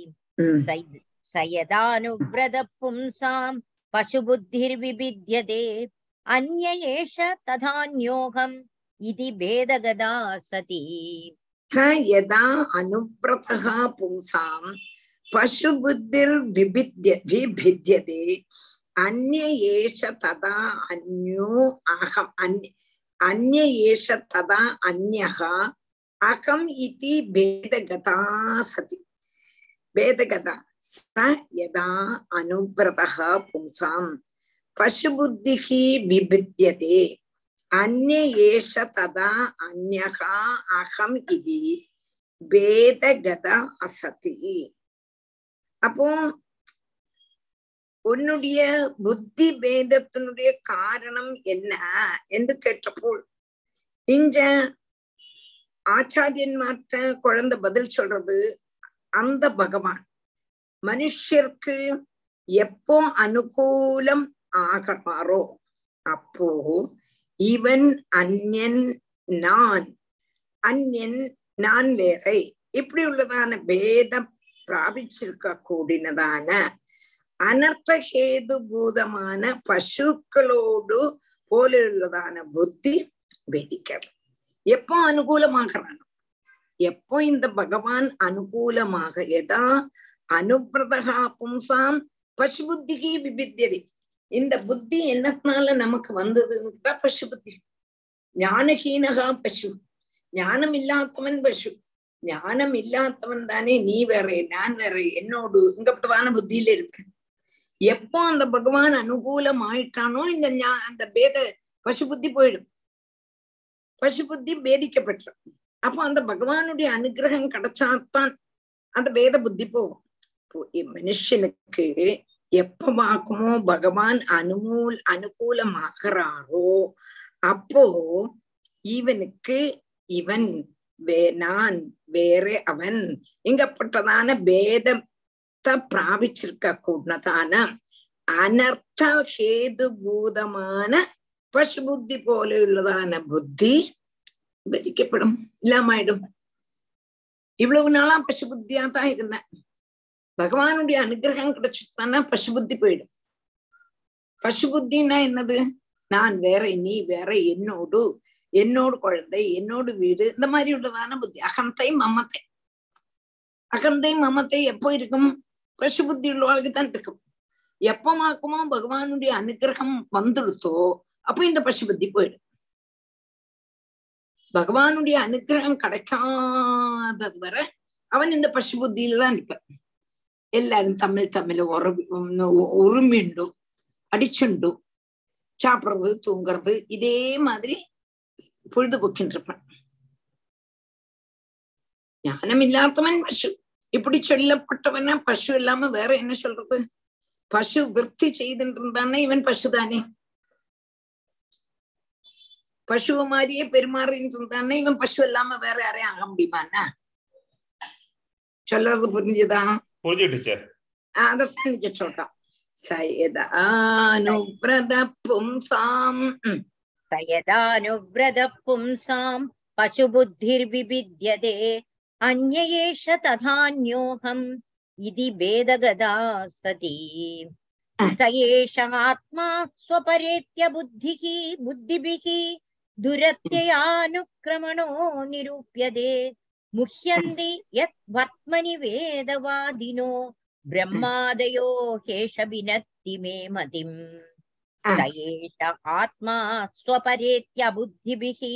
சயதானுவ்ரத பும்சாம் பசுபுத்திர் விபித்யதே அன்யேஷ ததான்யோகம் இதி பேதகதா சதி. ச யதா அனுவ்ரதஹ பும்சாம் பசுபுத்திர் விபித்யதே அன்யேஷ ததா அன்யோ அகம் அன்யேஷ ததா அன்யஹ அகம் இதி பேதகதா சதி. பேதகதா. ச யதா அனுவ்ரதஹ பும்சாம் பசுபுத்திஹி விபித்யதே அன்யேஷ ததா அன்யஹ அகம் இதி பேதகதா அசதி. அப்போ உன்னுடைய புத்தி பேதத்தினுடைய காரணம் என்ன என்று கேட்டപ്പോൾ இங்க ஆச்சாரியன்மார்ட்ட குழந்தை பதில் சொல்றது, அந்த பகவான் மனுஷருக்கு எப்போ அனுகூலம் ஆகிறாரோ அப்போ இவன் அந்யன் நான் வேறை இப்படி உள்ளதான பேதம் பிராபிச்சிருக்க கூடினதான அனர்த்தஹேதுபூதமான பசுக்களோடு போலுள்ளதான புத்தி வேதிக்கிறது. எப்போ அனுகூலமாகிறானோ, எப்போ இந்த பகவான் அனுகூலமாக எதா அனுப்ரதகா பும்சாம் பசு புத்திக்கு விபித்தியது. இந்த புத்தி என்னத்தினால நமக்கு வந்ததுன்னா பசு புத்தி. ஞானஹீனகா பசு, ஞானம் இல்லாதவன் பசு. ஞானம் இல்லாதவன் தானே நீ வேற நான் வேற என்னோடு இங்கப்பட்டதான புத்தியில இருப்பேன். எப்போ அந்த பகவான் அனுகூலம் ஆயிட்டானோ இந்த அந்த பேத பசு புத்தி போயிடும், பசு புத்தி பேதிக்கப்பட்டுரும். அப்போ அந்த பகவானுடைய அனுகிரகம் கிடைச்சாத்தான் அந்த பேத புத்தி போகும். மனுஷனுக்கு எப்ப பார்க்குமோ பகவான் அனுகூலமாகிறாரோ அப்போ இவனுக்கு இவன் நான் வேற அவன் இங்கப்பட்டதான பேதத்தை பிராபிச்சிருக்க கூடதான அனர்த்த ஹேதுபூதமான பசு புத்தி போலுள்ளதான புத்தி பலிக்கப்படும், இல்லாம. இவ்வளவு நாளா பசு புத்தியா தான் இருந்தேன். பகவானுடைய அனுகிரகம் கிடைச்சுட்டானா பசு புத்தி போயிடும். பசு புத்தின்னா என்னது? நான் வேற, நீ வேற, என்னோடு குழந்தை, என்னோடு வீடு, இந்த மாதிரி உள்ளதான புத்தி. அகந்தை மமத்தை. அகந்தை மமத்தை எப்போ இருக்கும்? பசு புத்தி உள்ளவர்களுக்கு தான் இருக்கும். எப்பமாக்குமோ பகவானுடைய அனுகிரகம் வந்துடுத்தோ அப்போ இந்த பசு புத்தி போயிடும். பகவானுடைய அனுகிரகம் கிடைக்காதது வரை அவன் இந்த பசு புத்தியில தான் இருப்பான். எல்லாரும் தமிழ் உருமிண்டு அடிச்சுண்டு சாப்பிடுறது தூங்குறது இதே மாதிரி பொழுதுபோக்கின்னு இருப்பான். ஞானம் இல்லாதவன் பசு. இப்படி சொல்லப்பட்டவன பசு இல்லாம வேற என்ன சொல்றது? பசு விருத்தி செய்துட்டு இருந்தானே இவன் பசுதானே. பசுவ மாதிரியே பெருமாறின்னு இருந்தானே இவன் பசு இல்லாம வேற யாரையும் ஆக முடியுமாண்ணா? சொல்றது புரிஞ்சுதா? அதத்தான் நிஜ சொல்றான். சயதானுவ்ரத பும்சாம் பசுபுத்திர் விபித்யதே அன்யேஷ ததான்யோகம் இதி பேதகதா சதி சயேஷ ஆத்மா ஸ்வபரேத்ய புத்திபிஹி துரத்யயானுக்ரமணோ நிரூப்யதே முஹ்யந்தி யத் வர்த்மனி வேதவாதினோ பிரம்மாதயோ ஹேஷ வினத்தி மே மதிம் சயேஷ ஆத்மா ஸ்வபரேத்ய புத்திபிஹி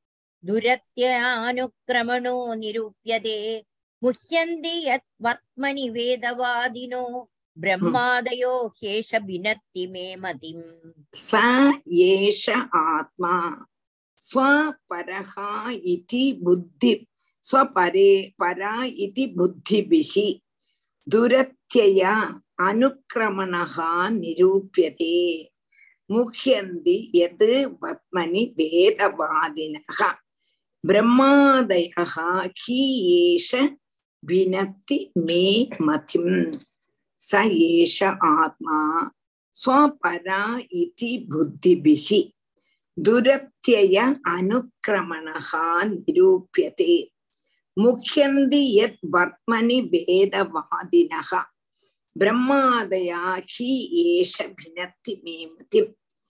துரத்யயானுக்ரமணோ நிரூப்யதே முஹ்யந்தி யத் வர்த்மனி வேதவாதினோ பிரம்மாதயோ ஹேஷ வினத்தி மே மதிம். ச ஏஷ ஆத்மா ஸ்வபரஹா இதி புத்தி ஸ்வபரே பரா இதி புத்திபிஹி துரத்யயா அனுக்ரமணஹா நிரூப்யதே முஹ்யந்தி யத் வத்மனி வேதவாதினஹ பிரம்மாதயஹ ஹி ஏஷ வினத்தி மே மதிம். ச ஏஷ ஆத்மா ஸ்வபரா இதி புத்திபிஹி துரத்யய அனுக்ரமணஹா நிரூப்யதே முஹ்யந்தி யத் வர்த்மனி வேதவாதினஹ பிரம்மாதயா ஹி ஏஷ வினத்தி மே மதிம்.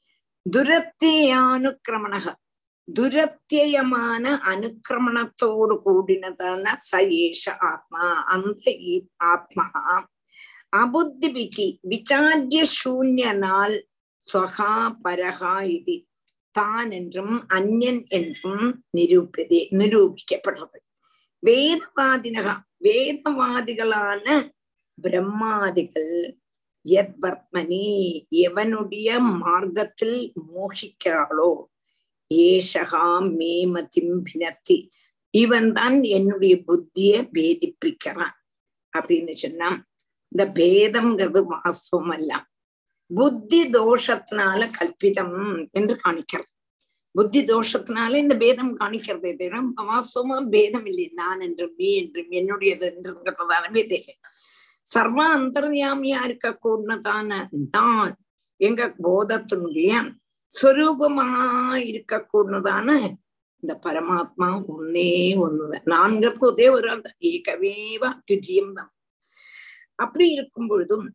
துரத்யயானுக்ரமணஹ துரத்தியமான அனுக்கிரமணத்தோடு கூடினதான ச ஏஷ ஆத்மா அந்த ஆத்மா அபுத்திபிக்கு விசாரிய சூன்யனால் ஸ்வகா பரகா இது தான் என்றும் அந்யன் என்றும் நிரூபிக்கப்படுறது. வேதவாதினகா வேதவாதிகளான பிரம்மாதிகள் யத் வர்த்மனி எவனுடைய மார்க்கத்தில் மோகிக்கிறாளோ ஏஷகா மே மதிம் பினத்தி இவன் தான் என்னுடைய புத்திய பேதிப்பிக்கிறான் அப்படின்னு சொன்னா இந்த பேதம்ங்கிறது வாஸ்தவம் அல்ல, புத்தி தோஷத்தினால கல்பிதம் என்று காணிக்கிறது. புத்தி தோஷத்தினால இந்த பேதம் காணிக்கிறதே தவிர வாஸ்தவமா பேதம் இல்லை. நான் என்றும் நீ என்றும் என்னுடையது என்றுங்கிறதான பேதம் இல்லை. சர்வ அந்தர்யாமியா இருக்க கூடதான நான் எங்க போதத்தினுடைய ஸ்வரூபமா இருக்க கூடதான இந்த பரமாத்மா ஒன்னே ஒண்ணுதான். நான்கிறது ஒரே ஒரு ஏகவேவ அத்விஜீயம் தான். அப்படி இருக்கும் பொழுதும்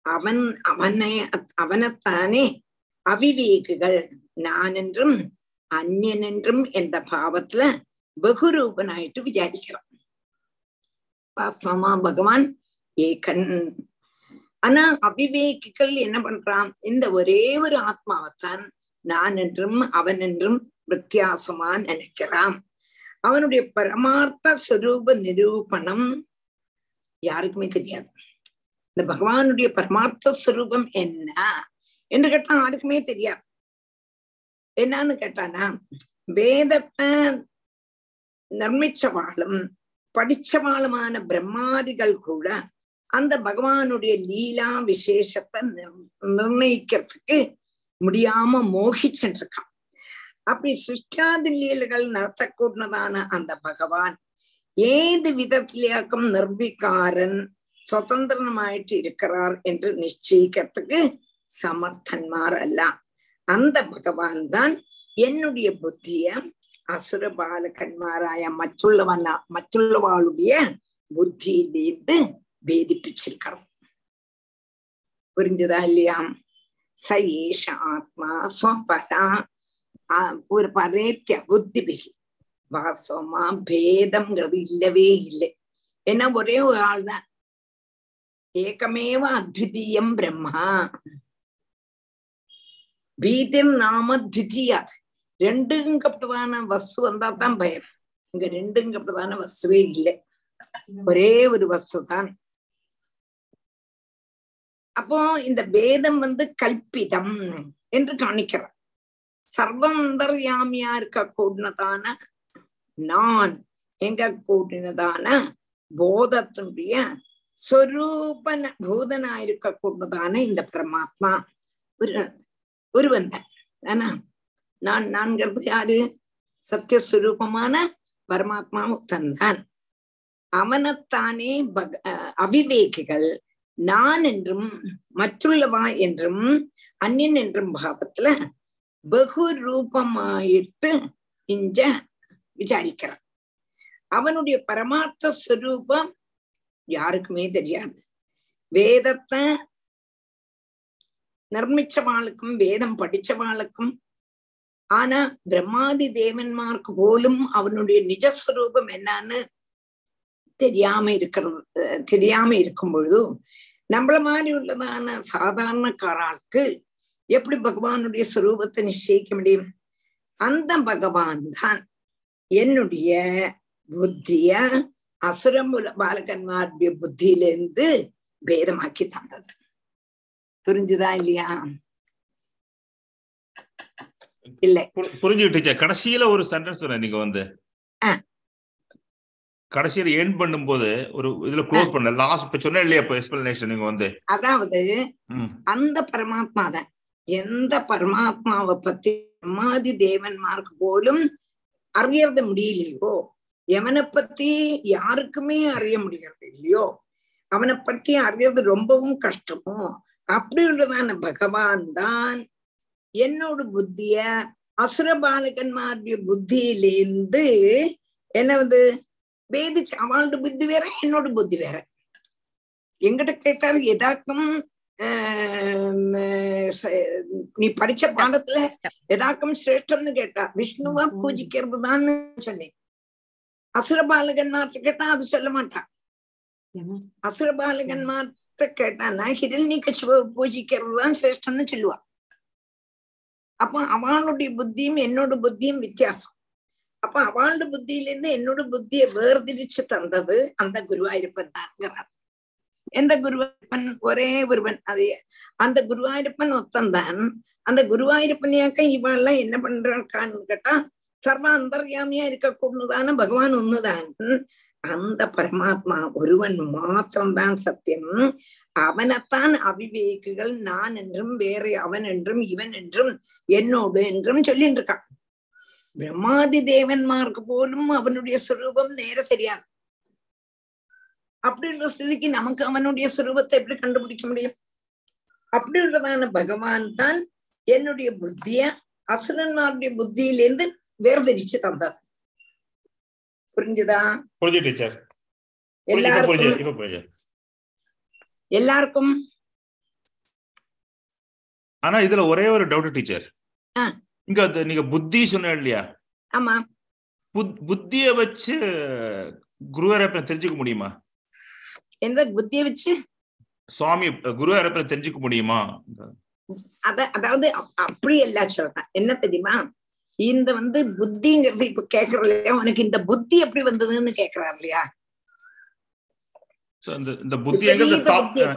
அவனைத்தானே அவிவேகிகள் நான் என்றும் அந்யன் என்றும் என்ற பாவத்துல பகுரூபனாயிட்டு விசாரிக்கிறான். வாஸ்தவமா பகவான் ஏகன். ஆனா அவிவேகிகள் என்ன பண்றான்? இந்த ஒரே ஒரு ஆத்மாவைத்தான் நான் என்றும் அவன் என்றும் வித்தியாசமா நினைக்கிறான். அவனுடைய பரமார்த்த ஸ்வரூப நிரூபணம் யாருக்குமே தெரியாது. இந்த பகவானுடைய பரமார்த்த ஸ்வரூபம் என்ன என்று கேட்டா யாருக்குமே தெரியாது. என்னன்னு கேட்டானா, வேதத்தை நிர்மிச்சவாளும் படிச்சவாளுமான பிரம்மாதிகள் கூட அந்த பகவானுடைய லீலா விசேஷத்தை நிர்ணயிக்கிறதுக்கு முடியாம மோகிச்சுட்டு இருக்கான். அப்படி சிருஷ்டாதி லீலைகள் நடத்தக்கூடதான அந்த பகவான் ஏது விதத்திலேயாக்கும் நிர்விகாரன் சுதந்திரமாயிட்டு இருக்கிறார் என்று நிச்சயிக்கிறதுக்கு சமர்த்தன்மார் அல்ல. அந்த பகவான் தான் என்னுடைய புத்திய அசுர பாலகன்மாராய மറ്റുள்ளவாளுடைய புத்தியிலிருந்து வேதிப்பிச்சிருக்கிறது. புரிஞ்சுதா இல்லையா? சயேஷ ஆத்மா ஸ்வபரா ஒரு பரேத்திய புத்திபிகி. வாசமா பேதம்ங்கிறது இல்லவே இல்லை. ஏன்னா ஒரே ஒரு ஆள் தான், ஏகமேவ அத்விதீயம் பிரம்மா. பீதிர் நாம த்விதீயாது. ரெண்டுங்கப்பட்டதான வஸ்து வந்தா தான் பயம். இங்க ரெண்டுங்கப்பட்டதான வஸ்துவே இல்லை, ஒரே ஒரு வஸ்து தான். அப்போ இந்த பேதம் கல்பிதம் என்று காணிக்கிறார். சர்வந்தர்யாமியா இருக்க கூடினதான நான் எங்க கூடினதான போதத்தினுடைய ஸ்வரூபன பூதனாயிருக்க கூடினதான இந்த பரமாத்மா ஒருவன் தான். நான்கிறது யாரு? சத்தியஸ்வரூபமான பரமாத்மா தந்தான். அவனைத்தானே அவிவேகிகள் நான் என்றும் மற்றுள்ளவா என்றும் அந்நியன் என்றும் பாவத்துல பகு ரூபமாயிட்டு இஞ்ச விசாரிக்கிறான். அவனுடைய பரமார்த்த ஸ்வரூபம் யாருக்குமே தெரியாது. வேதத்தை நிர்மிச்சவாளுக்கும் வேதம் படிச்சவாளுக்கும், ஆனா பிரம்மாதி தேவன்மார்க்கு போலும் அவனுடைய நிஜஸ்வரூபம் என்னன்னு தெரியாம இருக்கும் பொழுது நம்மள மாதிரி உள்ளதான சாதாரணக்காராளுக்கு எப்படி பகவானுடைய ஸ்வரூபத்தை நிச்சயிக்க முடியும்? அந்த பகவான் தான் என்னுடைய புத்திய அசுரமுல பாலகன்மாருடைய புத்தியிலிருந்து பேதமாக்கி தந்தது. புரிஞ்சுதா இல்லையா? இல்ல புரிஞ்சுக்கிட்டு கடைசியில ஒரு சென்டென்ஸ் நீங்க கடைசியில எண்ட் பண்ணும்போது ஒரு இதுல க்ளோஸ் பண்ண லாஸ்ட் சொன்ன இல்லையா எக்ஸ்பிளனேஷன் நீங்க அதாவது அந்த பரமாத்மா தான். எந்த பரமாத்மாவை பத்தி பிரம்மாதி தேவன்மார்க்கு போலும் அறியறது முடியலையோ, எவனை பத்தி யாருக்குமே அறிய முடியறது இல்லையோ, அவனை பத்தி அறியறது ரொம்பவும் கஷ்டமோ அப்படின்றதான பகவான் தான் என்னோட புத்திய அசுரபாலகன்மாருடைய புத்தியிலேருந்து என்ன வேதிச்சு. அவளோட புத்தி வேற, என்னோட புத்தி வேற. எங்கிட்ட கேட்டாரு எதாக்கும் நீ படிச்ச பாடத்துல எதாக்கும் சிரேஷ்டம்னு கேட்டா விஷ்ணுவா பூஜிக்கிறது தான் சொன்னேன். அசுரபாலகன்மார்ட்ட கேட்டா அது சொல்ல மாட்டான். அசுரபாலகன்மார்ட்ட கேட்டான்னா ஹிரண்யகசிபுவை பூஜிக்கிறது தான் சிரேஷ்டம்னு சொல்லுவா. அப்ப அவளுடைய புத்தியும் என்னோட புத்தியும் வித்தியாசம். அப்ப அவளோட புத்தியிலிருந்து என்னோட புத்தியை வேர்திரிச்சு தந்தது அந்த குருவாயூரப்பன் தான்ங்கிறார். எந்த குருவாயூரப்பன்? ஒரே ஒருவன். அது அந்த குருவாயூரப்பன் ஒத்தந்தான். அந்த குருவாயூரப்பனியாக்க இவெல்லாம் என்ன பண்றான்னு கேட்டா சர்வ அந்தர்யாமியா இருக்கக்கூடதான பகவான் ஒண்ணுதான். அந்த பரமாத்மா ஒருவன் மாத்திரம்தான் சத்தியம். அவனைத்தான் அவிவேகிகள் நான் என்றும் வேற அவன் என்றும் இவன் என்றும் என்னோடு என்றும் சொல்லிட்டு இருக்கான். பிரம்மாதி தேவன்மார்க்கு போலும் அவனுடைய சுரூபம் நேர தெரியாது. அப்படின்ற ஸ்திதிக்கு நமக்கு அவனுடைய சுரூபத்தை எப்படி கண்டுபிடிக்க முடியும்? அப்படின்றதான பகவான் தான் என்னுடைய புத்திய அசுரன்மாருடைய புத்தியிலிருந்து வேர்திரிச்சு தந்தார். புரிஞ்சுதா? எல்லாருக்கும். ஆனா இதுல ஒரே ஒரு டவுட் டீச்சர். இங்க நீங்க புத்தி சொன்ன இல்லையா? ஆமா. புத்திய வச்சு குருவாயூரப்பனை தெரிஞ்சுக்க முடியுமா? எந்த புத்திய வச்சு சுவாமி குருவாயூரப்பனை தெரிஞ்சுக்க முடியுமா? அதாவது அப்படி எல்லாம் சொல்றேன். என்ன தெரியுமா, இந்த புத்திங்கிறது இப்ப கேக்குற இல்லையா, உனக்கு இந்த புத்தி எப்படி வந்ததுன்னு கேக்குறாரு இல்லையா?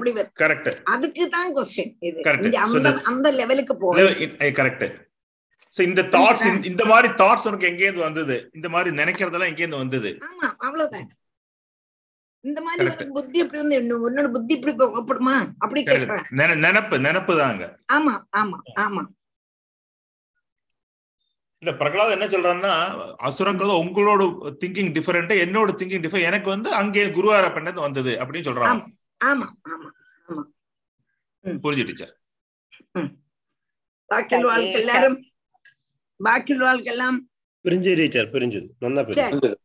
அதுக்குதான் கொஸ்டின். இது அந்த லெவலுக்கு போகும். கரெக்ட். இந்த தாட்ஸ், இந்த மாதிரி தாட்ஸ் உனக்கு எங்க இருந்து வந்தது? இந்த மாதிரி நினைக்கிறதெல்லாம் எங்க இருந்து வந்தது? ஆமா, அவ்வளவுதான். இந்த மாதிரி ஒரு புத்தி எப்படி வந்து உன்னோட புத்தி இப்படி போகப்படுமா அப்படி கேட்கிறேன். நினைப்பு தாங்க. ஆமா ஆமா ஆமா. இல்ல பிரகலாத் என்ன சொல்றான்னா, அசுரங்கள் உங்களோட திங்கிங் டிஃபரெண்ட், என்னோட திங்கிங் டிஃபரெண்ட், எனக்கு வந்து அங்கே குருவார பண்ணது வந்தது அப்படின்னு சொல்றாங்க. ஆமா ஆமா ஆமா. புரிஞ்சுட்டு டீச்சர். பாக்கில் வாழ்க்கெல்லாரும் பாக்கில் வாழ்க்கெல்லாம் புரிஞ்சது டீச்சர், புரிஞ்சது, நல்லா புரிஞ்சது.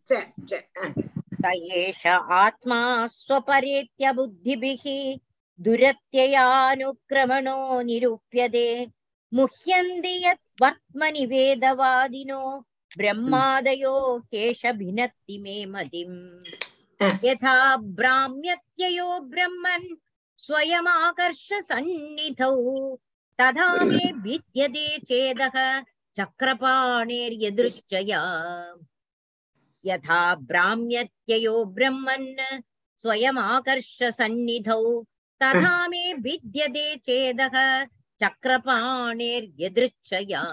தயேஷ ஆத்மா ஸ்வபரேத்ய புத்திபிஹ துரத்யயானுக்ரமணோ நிரூப்யதே முஹ்யந்தி யத் வர்த்மனி வேதவாதினோ பிரம்மாதயோ கேஷ பினத்தி மே மதிம் யதா பிராம்யத்யயோ பிரம்மன் ஸ்வயமாகர்ஷ சந்நிதௌ ததா மே வித்யதே சேதக சக்ரபாணேர்யதிருஷ்டயா. யதா பிராம்யத்யயோ பிரம்மன் ஸ்வயமாகர்ஷ சந்நிதௌ ததா மே வித்யதே சேதக சக்ரபாணேர்யதிருஷ்டயா.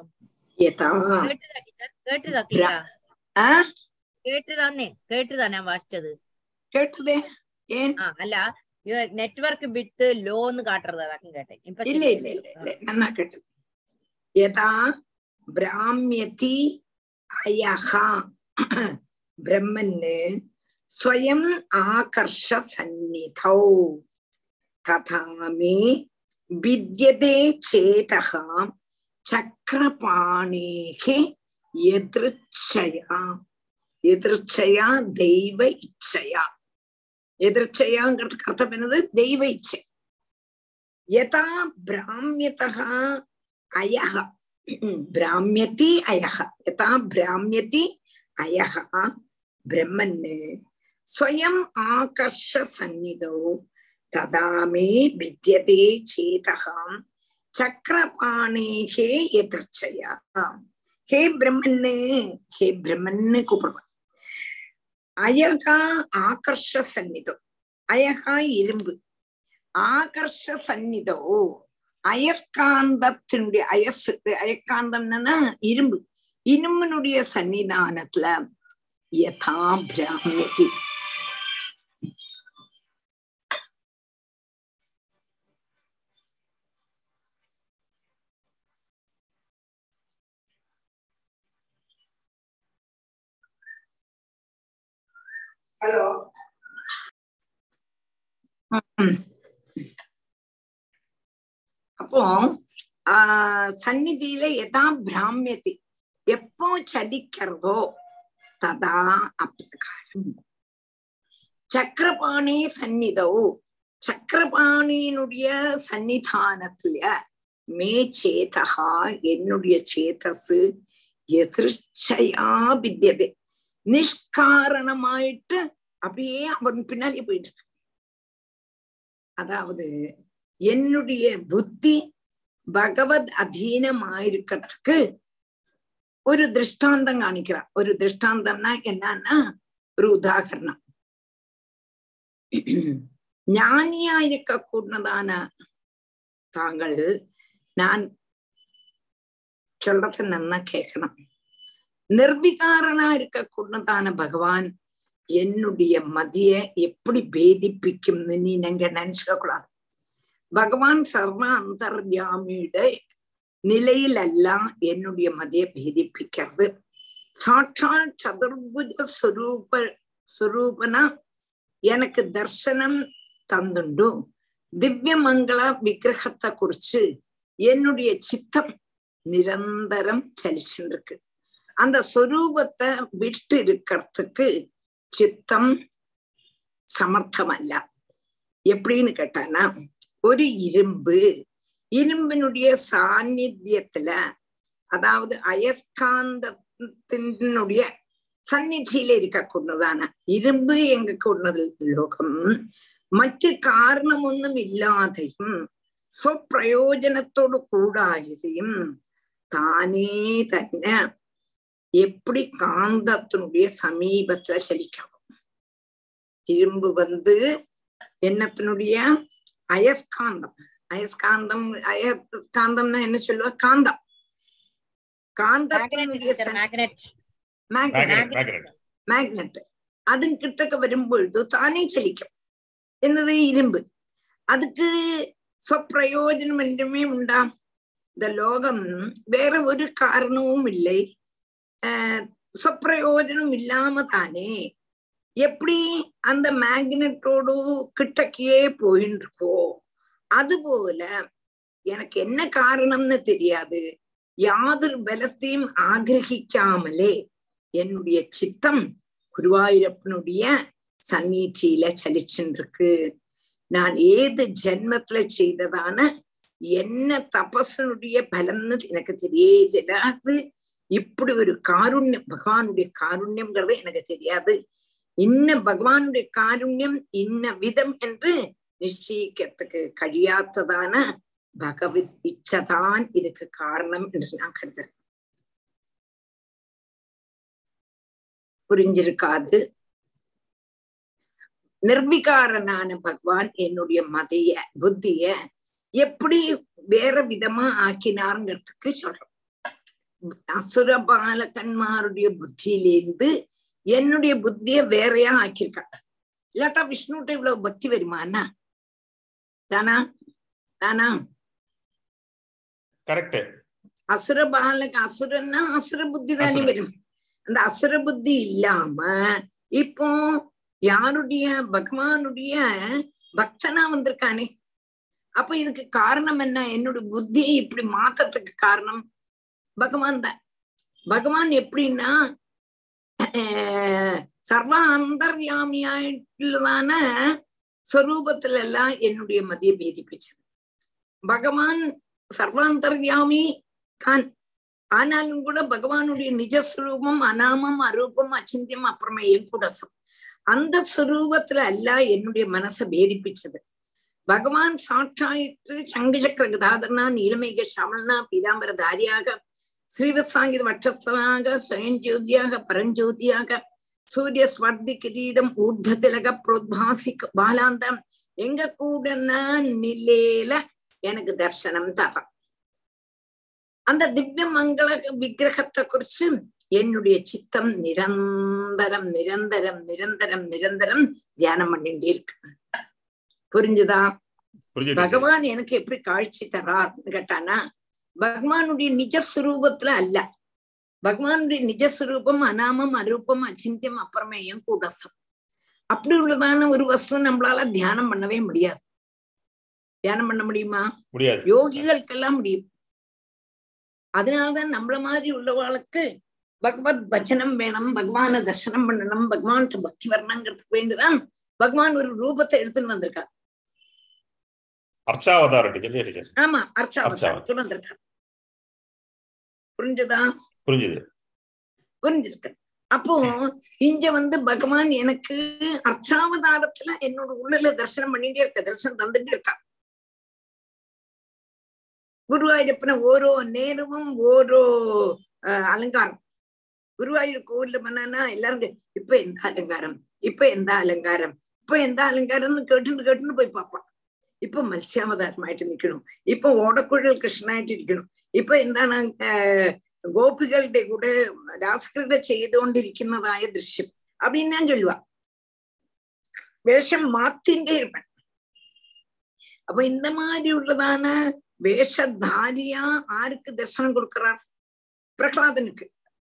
கேட்டுதானே வாசிச்சது? கேட்டுதே. அல்ல நெட்வொர்க் பிட் லோன்னு காட்டுறது, அதாக்கும் கேட்டேன். இல்ல இல்ல இல்ல நல்லா கேட்டது. யதா பிராம்யதி அயஹா பிரம்மன்னு ஸ்வயம் ஆகர்ஷ சந்நிதௌ ததா மே வித்யதே சேதஹ சக்ரபாணேஹி யத்ருச்சயா. எதிர்ச்சையா தெய்வ இச்சையா. எதிர்ச்சையாங்கிறதுக்கு அர்த்தம் என்னது? தெய்வ இச்சை. யதா பிராம்யதஹ அயஹ பிராம்யதி அயஹ. யதா பிராம்யதி அயஹ பிரம்மன்னு ஸ்வயம் ஆகர்ஷ சந்நிதோ ததா மே வித்யதே சேதஹ சக்ரபாணேஹே எதிர்ச்சையா. ஹே பிரம்மன்னு, ஹே பிரம்மன்னு கூப்பிடுவான். அயகா ஆகர்ஷ சந்நிதோ. அயகா இரும்பு, ஆகர்ஷ சந்நிதோ அயஸ்காந்தத்தினுடைய அயஸ்காந்தம்னா இரும்பு, இரும்பினுடைய சன்னிதானத்துல யதா பிராம்யதி. ஹலோ. அப்போ சந்நிதியில எதா பிராமியத்தை எப்போ சலிக்கிறதோ ததா அப்பிரகாரம் சக்கரபாணி சந்நிதோ சக்கரபாணியினுடைய சன்னிதானத்துல மே சேதகா என்னுடைய சேதசு எதிர்ச்சையா வித்தியதே நிஷ்காரணமாயிட்டு அப்படியே அவன் பின்னாலே போயிட்டு இருக்கு. அதாவது என்னுடைய புத்தி பகவத் அதீனமாயிருக்கிறதுக்கு ஒரு திருஷ்டாந்தம் காணிக்கிறான். ஒரு திருஷ்டாந்தம்னா என்னன்னா, ஒரு உதாகரணம். ஞானியா இருக்க கூடதான தாங்கள் நான் சொல்றத நன்னா கேட்கணும். நிர்விகாரனா இருக்க கூடதான பகவான் என்னுடைய மதிய எப்படி பேதிப்பிக்கும்னு நீ நீங்க நினைச்சுக்க கூடாது. பகவான் சர்வ அந்தர்யாமியோட நிலையிலெல்லாம் என்னுடைய மதிய பேதிப்பிக்கிறது. சாட்சாத் சதுர்புஜ சுரூபனா எனக்கு தர்சனம் தந்துண்டு திவ்ய மங்கள விக்கிரகத்தை குறிச்சு என்னுடைய சித்தம் நிரந்தரம் சலிச்சுட்டு இருக்கு. அந்த சொரூபத்தை விட்டு இருக்கிறதுக்கு சித்தம் சமர்த்தம் அல்ல. எப்படின்னு கேட்டானா, ஒரு இரும்பினுடைய சாநித்தியத்துல, அதாவது அயஸ்காந்தத்தினுடைய சந்நிதியில இருக்க கொண்டதான இரும்பு எங்க கொண்டது லோகம் மற்ற காரணம் ஒன்றும் இல்லாதையும் സ്വപ്രയോജനത്തോട് കൂടായதையும் தானே തന്നെ எப்படி காந்தத்தினுடைய சமீபத்துல சலிக்கணும். இரும்பு என்னத்தினுடைய அயஸ்காந்தம்னா என்ன சொல்லுவா? காந்தம். காந்தத்தினுடைய மேக்னெட் அது கிட்டக்க வரும்பொழுது தானே சலிக்கும். என்னது? இரும்பு. அதுக்கு சொப்பிரயோஜனம் என்றுமே உண்டா? இந்த லோகம் வேற ஒரு காரணமும் இல்லை, சொப்பிரயோஜனம் இல்லாம தானே எப்படி அந்த மேக்னெட்டோடு கிட்டக்கையே போயின்னு இருக்கோ, அதுபோல எனக்கு என்ன காரணம்னு தெரியாது, யாதொரு பலத்தையும் ஆகிரகிக்காமலே என்னுடைய சித்தம் குருவாயூரப்பனுடைய சந்நிதியில சலிச்சுருக்கு. நான் ஏது ஜென்மத்துல செய்ததான என்ன தபசனுடைய பலம்னு எனக்கு தெரியாது. இப்படி ஒரு காருண்யம், பகவானுடைய காருண்யம்ங்கிறது எனக்கு தெரியாது. இன்ன பகவானுடைய காருண்யம் இன்ன விதம் என்று நிச்சயிக்கிறதுக்கு കഴിയാത്തதான பகவத் இச்சதான் இதுக்கு காரணம் என்று நான் கருதுறேன். புரிஞ்சிருக்காது. நிர்விகாரனான பகவான் என்னுடைய மதிய புத்திய எப்படி வேற விதமா ஆக்கினாருங்கிறதுக்கு சொல்றோம். அசுர பாலகன்மாருடைய புத்தியிலேருந்து என்னுடைய புத்திய வேறையா ஆக்கியிருக்காங்க. இல்லாட்டா விஷ்ணுட்ட இவ்வளவு பக்தி வருமா? என்ன தானா? தானா? அசுர பாலக அசுரன்னா அசுர புத்தி தானே வரும். அந்த அசுர புத்தி இல்லாம இப்போ யாருடைய பகவானுடைய பக்தனா வந்திருக்கானே. அப்ப இதுக்கு காரணம் என்ன? என்னோட புத்தியை இப்படி மாற்றத்துக்கு காரணம் பகவான் தான். பகவான் எப்படின்னா சர்வ அந்தர்யாமியாயிட்டுதான ஸ்வரூபத்துல எல்லாம் என்னுடைய மதியை பேதிப்பிச்சது. பகவான் சர்வாந்தர்யாமி தான். ஆனாலும் கூட பகவானுடைய நிஜஸ்வரூபம் அநாமம் அரூபம் அச்சிந்தியம் அப்புறமேயும் கூடசம். அந்த ஸ்வரூபத்துல எல்லாம் என்னுடைய மனசை பேதிப்பிச்சது. பகவான் சாட்சாயிற்று சங்கு சக்கர கதாதரனா நீலமேக சமலனா பீதாம்பரதாரியாக ஸ்ரீவத்சாங்கித வட்சஸ்தனாக ஸ்வயஞ்சோதியாக பரஞ்சோதியாக சூரிய ஸ்வர்தி கிரீடம் ஊர்ததிலக புரோத்பாசி பாலாந்தம் எங்க கூட நிலையில எனக்கு தர்சனம் தரம். அந்த திவ்ய மங்கள விக்கிரகத்தை குறிச்சு என்னுடைய சித்தம் நிரந்தரம் நிரந்தரம் நிரந்தரம் நிரந்தரம் தியானம் பண்ணிட்டே இருக்கு. புரிஞ்சுதா? பகவான் எனக்கு எப்படி காட்சி தர்றார்னு கேட்டானா, பகவானுடைய நிஜஸ்வரூபத்துல அல்ல. பகவானுடைய நிஜஸ்வரூபம் அநாமம் அரூபம் அச்சிந்தியம் அப்புறமேயும் கூடசம். அப்படி உள்ளதான ஒரு வஸ்து நம்மளால தியானம் பண்ணவே முடியாது. தியானம் பண்ண முடியுமா? முடியாது. யோகிகளுக்கெல்லாம் முடியும். அதனால்தான் நம்மள மாதிரி உள்ளவாளுக்கு பகவத் பஜனம் வேணும், பகவான தர்சனம் பண்ணணும், பகவான்கிட்ட பக்தி வரணுங்கிறதுக்கு வேண்டிதான் பகவான் ஒரு ரூபத்தை எடுத்துன்னு வந்திருக்கார். ஆமா, அர்ச்சாவதாரத்தில் வந்திருக்கார். புரிஞ்சுதா? புரிஞ்சிருக்கு. அப்போ இங்க பகவான் எனக்கு அர்ச்சாவதாரத்துல என்னோட உள்ள தரிசனம் பண்ணிட்டே இருக்க, தரிசனம் தந்துட்டே இருக்கா. குருவாயூரப்பன ஓரோ நேரமும் ஓரோ அலங்காரம். குருவாயூர் கோவில்ல பண்ணா எல்லாரும் இப்ப எந்த அலங்காரம், இப்ப எந்த அலங்காரம், இப்ப எந்த அலங்காரம்னு கேட்டுன்னு போய் பார்ப்பான். இப்ப மத்ஸ்யாவதாரமாயிட்டு நிக்கணும், இப்ப ஓடக்குழல் கிருஷ்ணனாயிட்டு இருக்கணும், இப்ப എന്താണ് ഗോപികളുടെ കൂടെ രാസക്രീഡ ചെയ്തുകൊണ്ടിരിക്കുന്നതായ ദൃശ്യം அப்படின்னு ഞാൻ ചൊല്ലുവ. വേഷം മാത്തിൻ്റെ இருப்பேன். அப்ப இந்த மாதிரி உள்ளதான வேஷதாரியா ஆருக்கு தரிசனம் கொடுக்கிறார்? பிரகலாதனுக்கு.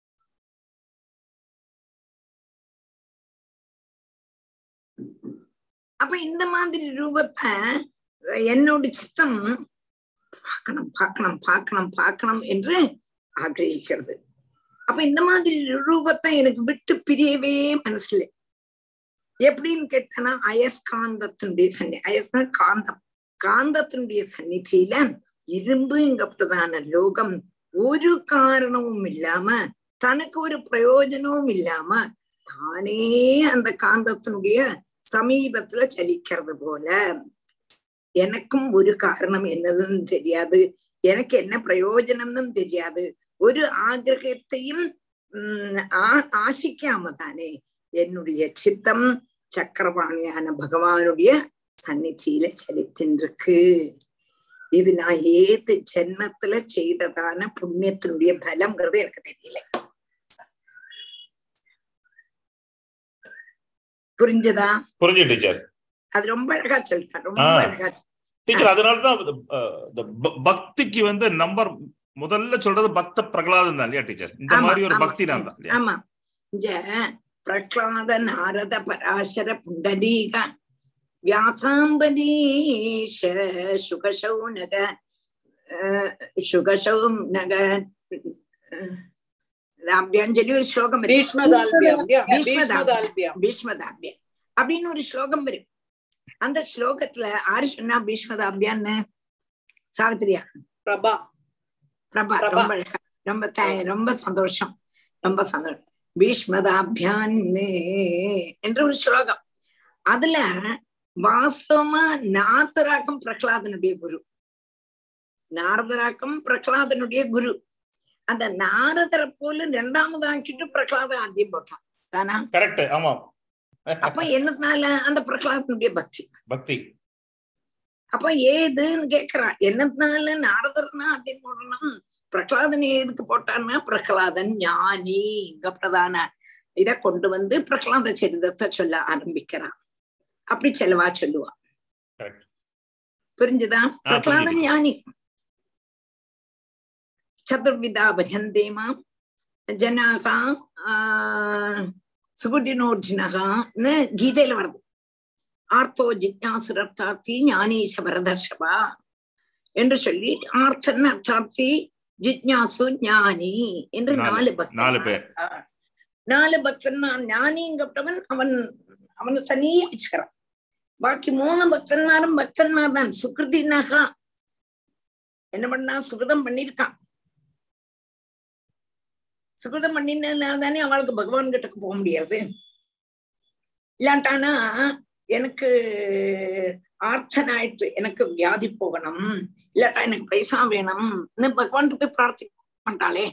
அப்ப இந்த மாதிரி ரூபத்தை என்னோட சித்தம் பார்க்கணும் பார்க்கணும் பார்க்கணும் பார்க்கணும் என்று ஆகிரகிக்கிறது. அப்ப இந்த மாதிரி ரூபத்தை எனக்கு விட்டு பிரியவே மனசுல. எப்படின்னு கேட்டனா, அயஸ்காந்தத்தினுடைய அயஸ்காந்த காந்தம், காந்தத்தினுடைய சந்நிதியில இரும்புங்கப்பட்டதான லோகம் ஒரு காரணமும் இல்லாம, தனக்கு ஒரு பிரயோஜனமும் இல்லாம தானே அந்த காந்தத்தினுடைய சமீபத்துல சலிக்கிறது போல எனக்கும் ஒரு காரணம் என்னதுன்னு தெரியாது, எனக்கு என்ன பிரயோஜனம்னு தெரியாது, ஒரு ஆகிரகத்தையும் ஆசிக்காம தானே என்னுடைய சித்தம் சக்கரபாணியான பகவானுடைய சந்நிதியில சலித்தின்றிருக்கு. இது நான் ஏது ஜென்மத்துல செய்ததான புண்ணியத்தினுடைய பலம்ங்கிறது எனக்கு தெரியல. புரிஞ்சதா? புரிஞ்சு டீச்சர். அது ரொம்ப அழகா சொல்லிட்டேன், ரொம்ப அழகா டீச்சர். அதனாலதான் பக்திக்கு வந்து நம்பர் முதல்ல சொல்றது பக்த பிரகலாதன் தான் இல்லையா டீச்சர்? இந்த மாதிரி ஒரு பக்தி தான். ஆமா, பிரகலாத நாரத பராசர புண்டரீக வியாசாம்பரீஷ சுகசௌனக ராபியாஞ்சலி ஒரு ஸ்லோகம் பீஷ்மதாபியம் அப்படின்னு ஒரு ஸ்லோகம் வரும். அந்த ஸ்லோகத்துல ஆறு சொன்னா பீஷ்மதாபியான்னு? சாவித்திரியா? பிரபா. பிரபா. ரொம்ப அழகா, ரொம்ப சந்தோஷம், ரொம்ப சந்தோஷம். பீஷ்மதாபியான் என்ற ஒரு ஸ்லோகம். அதுல வாஸ்தவமா நாரதராக்கம் பிரகலாதனுடைய குரு, நாரதராக்கம் பிரகலாதனுடைய குரு. அந்த நாரதரை போல ரெண்டாமதாக்கிட்டு பிரகலாத ஆத்தியம் போட்டான் தானா? கரெக்ட். ஆமா. அப்ப என்னதுனால? அந்த பிரகலாதனுடைய பக்தி. அப்ப ஏதுன்னு கேக்குறான், என்னதுனால நாரதர்னா ஆத்தியம் போடணும், பிரகலாதன் எதுக்கு போட்டான்னா பிரகலாதன் ஞானி. இங்க பிரதான இத கொண்டு வந்து பிரகலாத சரிதத்தை சொல்ல ஆரம்பிக்கிறான். அப்படி செலவா சொல்லுவான். புரிஞ்சுதா? பிரகலாதன் ஞானி. சதுர்விதா பஜந்தேமா ஜனாகா சுகுதினோர்ஜுனகான்னு கீதையில வருது. ஆர்த்தோ ஜிஜ்ஞாசுரர்த்தார்த்தி ஞானீச பரதர்ஷபா என்று சொல்லி ஆர்த்தன் அர்த்தார்த்தி ஜிஜ்ஞாசு ஞானி என்று 4 பக்தன்மார். ஞானிங்கப்பட்டவன் அவனை தனியே வச்சுக்கிறான். பாக்கி 3 பக்தன்மார் தான். சுக்ருதினகா என்ன பண்ணா? சுகிருதம் பண்ணிருக்கான். சுகிருதம் பண்ணினால தானே அவளுக்கு பகவான் கிட்ட போக முடியாது. இல்லாட்டானா எனக்கு ஆர்த்தனாயிட்டு எனக்கு வியாதி போகணும், இல்லாட்டா எனக்கு பைசா வேணும் பகவான் போய் பிரார்த்திக்க மாட்டாளே,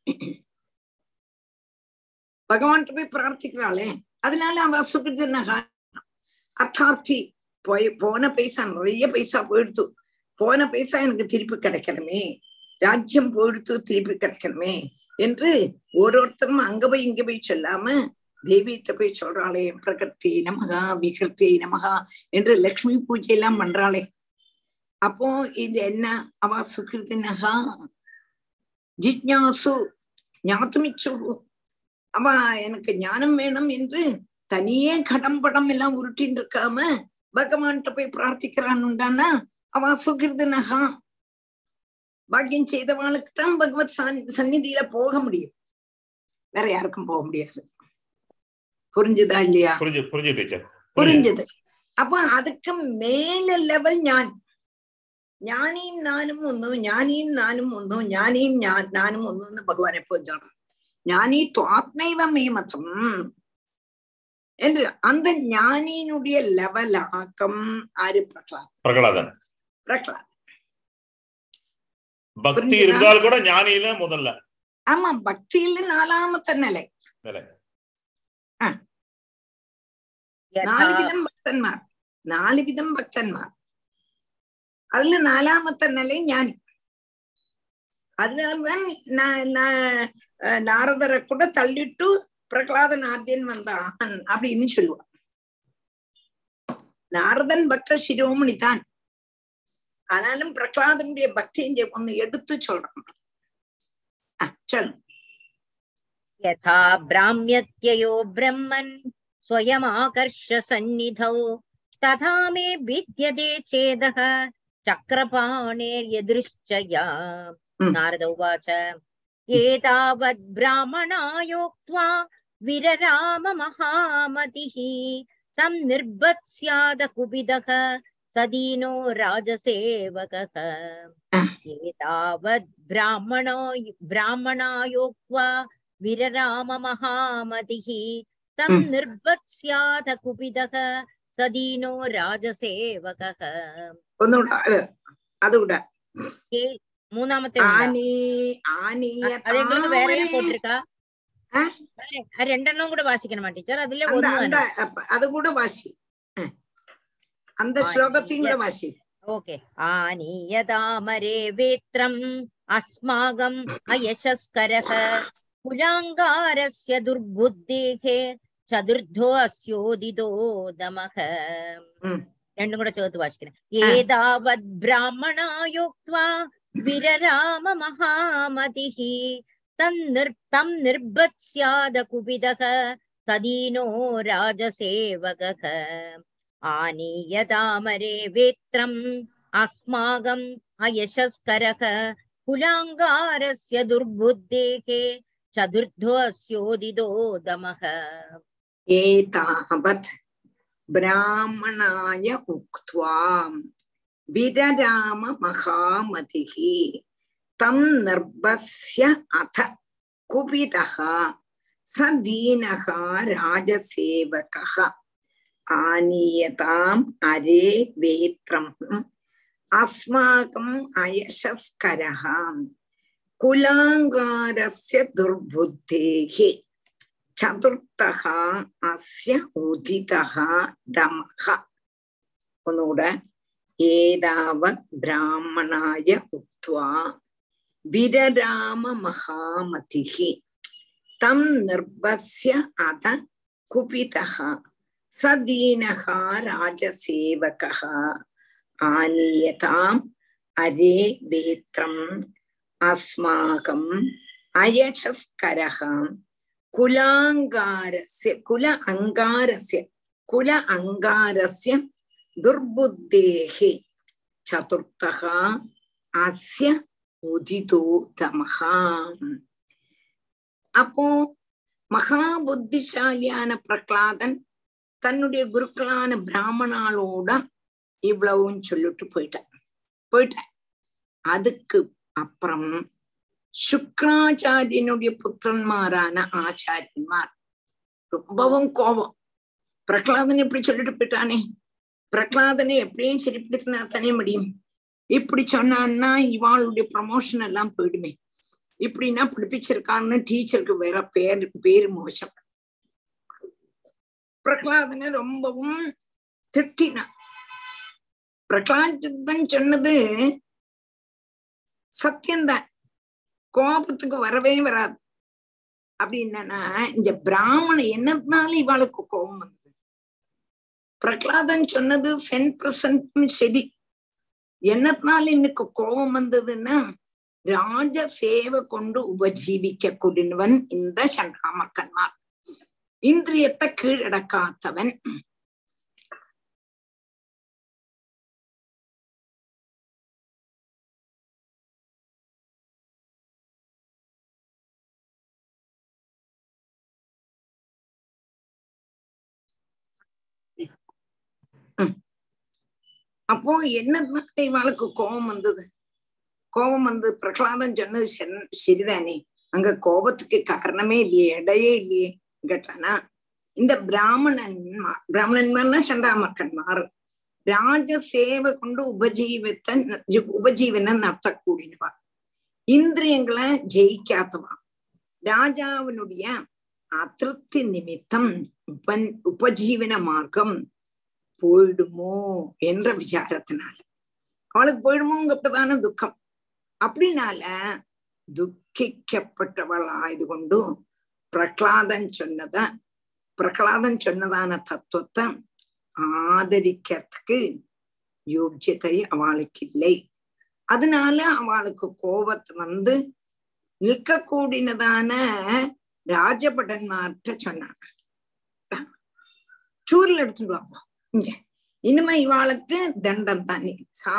பகவான் போய் பிரார்த்திக்கிறாளே. அதனால அவ சுகிருதனகா அர்த்தார்த்தி. போன பைசா, நிறைய பைசா போயிடுத்து, போன பைசா எனக்கு திருப்பி கிடைக்கணுமே, ராஜ்யம் போயிடுத்து திருப்பி கிடைக்கணுமே என்று ஒருத்தரும் அங்க போய் இங்க போய் சொல்லாம தேவிகிட்ட போய் சொல்றாளே, பிரகிருதி நமகா விகிருத்தி நமகா என்று லக்ஷ்மி பூஜை எல்லாம் பண்றாளே. அப்போ இது என்ன? அவ சுகிருதினகா ஜிஜ்ஞாசு ஞாத்துமிச்சு. அவ எனக்கு ஞானம் வேணும் என்று தனியே கடம்படம் எல்லாம் உருட்டின்னு இருக்காம பகவான்கிட்ட போய் பிரார்த்திக்கிறான்னுண்டானா அவ சுகிருதினகா. பாக்கியம் செய்தவாளுக்கு தான் பகவத் சந்நிதியில போக முடியும், வேற யாருக்கும் போக முடியாது. புரிஞ்சுதா இல்லையா? புரிஞ்சது. அப்ப அதுக்கு மேல லெவல் ஞானியும் நானும் ஒന്നു, ஞானியும் நானும் ஒന്നു, ஞானியும் நானும் ஒன்னு பகவான் எப்போ சொல்றான். ஞானி துவாத்மைவ மேமதம் என்று அந்த ஞானியினுடைய லெவல் ஆக்கம் ஆறு? பிரகலாதன். பக்தி இருந்தால் கூட ஞானியில முதல்ல. ஆமா, பக்தியில 4ஆமத்த நிலை. 4 விதம் பக்தன்மார், 4 விதம் பக்தன்மார். அதுல 4ஆமத்த நிலை ஞானி. அதனால்தான் நாரதரை கூட தள்ளிட்டு பிரகலாதன் ஆத்தியன் வந்தான் அப்படின்னு சொல்லுவான். நாரதன் பக்த சிரோமணி தான், ஆனாலும் பிரகலாதனுடைய பக்தியை ஒன்னு எடுத்து சொல்றான். சொல்லு. யதா பிராம்யத்யயோ பிரம்மன் ஸ்வயம் ஆகர்ஷ சந்நிதௌ ததா மே வித்யதே சேதஹ சக்ரபாணேர்யதிருஷ்சயா. நாரத உவாச ஏதாவத் பிராமணாயோக்த்வா விரராம மகாமதிஹ தம் நிர்பத்ஸ்யாத குபிதஹ சதீனோ ராஜசேவகः. ஏதாவத் பிராமணாயோக்த்வா விரராம மகாமதிஹ தம் நிர்பத்ஸ்யாத குபிதஹ சதீனோ ராஜசேவகः. மூணாமത്തെ വേറെ പോട്ടിരിക്കാ? രണ്ടെണ്ണം കൂടെ വാസിക്കണമാ ടീച്ചർ? അതിലെ അത് കൂടെ വാശി, அந்த ஸ்லோகத்தையும் கூட வாசி. ஓகே. ஆனீயதாமரே வேத்ரம் அஸ்மாகம் அயசஸ்கரஹ குலாங்காரஸ்ய துர்புத்தேஹே சதுர்தோ அஸ்யோதிதோ தமஹ. ரெண்டும் கூட சேர்த்து வாசிக்கிறேன். ஏதாவத் பிராமணாயோக்த்வா விரராம மகாமதிஹி தம் நிர்பத்ஸ்யாத குபிதக ததீனோ ராஜசேவகக. ஆனீயதாமரே வேத்ரம் அஸ்மாகம் அயசஸ்கரஹ குலாங்காரஸ்ய துர்புத்தேஹே சதுர்தோ அஸ்யோதிதோ தமஹ. ஏதாவத் பிராமணாய உக்த்வா விரராம மகாமதிஹி தம் நிர்பஸ்ய அத குபிதஹ சதீனஹ ராஜசேவகஹ. ஆனீயதாம் அரே வேத்ரம் அஸ்மாகம் அயசஸ்கரஹ குலாங்காரஸ்ய துர்புத்தேஹி சதுர்த்தஹ அஸ்ய உதிதஹ தமஹ. ஒன்னோட ஏதாவத் பிராமணாய உக்த்வா விரராம மகாமதிஹி தம் நிர்பஸ்ய அத குபிதஹ சதீனஹ ராஜசேவகஹ. ஆனீயதாம் அரே வேத்ரம் அஸ்மாகம் அயசஸ்கரஹ குலாங்காரஸ்ய குல அங்காரஸ்ய துர்புத்தேஹி சதுர்த்தஹ அஸ்ய உதிதோ தமஹ. அப்போ மகா புத்திசாலியான பிரகலாதன் தன்னுடைய குருக்களான பிராமணாலோட இவ்வளவும் சொல்லிட்டு போயிட்டான். அதுக்கு அப்புறம் சுக்ராச்சாரியனுடைய புத்திரன்மாரான ஆச்சாரியன்மார் ரொம்பவும் கோபம். பிரகலாதன் இப்படி சொல்லிட்டு போயிட்டானே, பிரகலாதனை எப்படியும் சரிப்படுத்தினா தானே முடியும். இப்படி சொன்னான்னா இவாளுடைய ப்ரமோஷன் எல்லாம் போயிடுமே. இப்படின்னா பிடிப்பிச்சிருக்கான்னு டீச்சருக்கு வேற பேரு மோசம். பிரகலாதனை ரொம்பவும் திட்டினான். பிரகலாதன் சொன்னது சத்தியம்தான், கோபத்துக்கு வரவே வராது. அப்படின்னா இந்த பிராமணன் என்னதுனால இவாளுக்கு கோபம் வந்தது? பிரகலாதன் சொன்னது 100% சரி. என்னத்தினால இன்னைக்கு கோபம் வந்ததுன்னா, ராஜ சேவை கொண்டு உபஜீவிக்க கூடினவன் இந்த சண்டாமக்கன்மார், இந்திரியத்தை கீழடக்காத்தவன். அப்போ என்னதுனால இவாளுக்கு கோபம் வந்தது? கோபம் வந்து பிரகலாதன் சொன்னது சரிதானே, அங்க கோபத்துக்கு காரணமே இல்லையே, இடையே இல்லையே கேட்டானா, இந்த பிராமணன்மார்னா சண்டாமக்கன்மார் ராஜ சேவை கொண்டு உபஜீவனை நடத்தக்கூடியவா, இந்திரியங்களை ஜெயிக்காதவா, ராஜாவினுடைய அதிருப்தி நிமித்தம் உபஜீவன மார்க்கம் போயிடுமோ என்ற விசாரத்தினால அவளுக்கு போயிடுமோங்கப்பட்டதான துக்கம். அப்படினால துக்கிக்கப்பட்டவள் ஆயுது கொண்டு பிரகலாதன் சொன்னதான தத்துவத்தை ஆதரிக்கிறதுக்கு யோக்கியத்தை அவளுக்கு இல்லை. அதனால அவளுக்கு கோபத்தை வந்து நிற்கக்கூடியதான ராஜபடன்மார்ட்ட சொன்னாங்க, சூரில் எடுத்துட்டு வாங்க, இனிமே இவாளுக்கு தண்டம் தானே,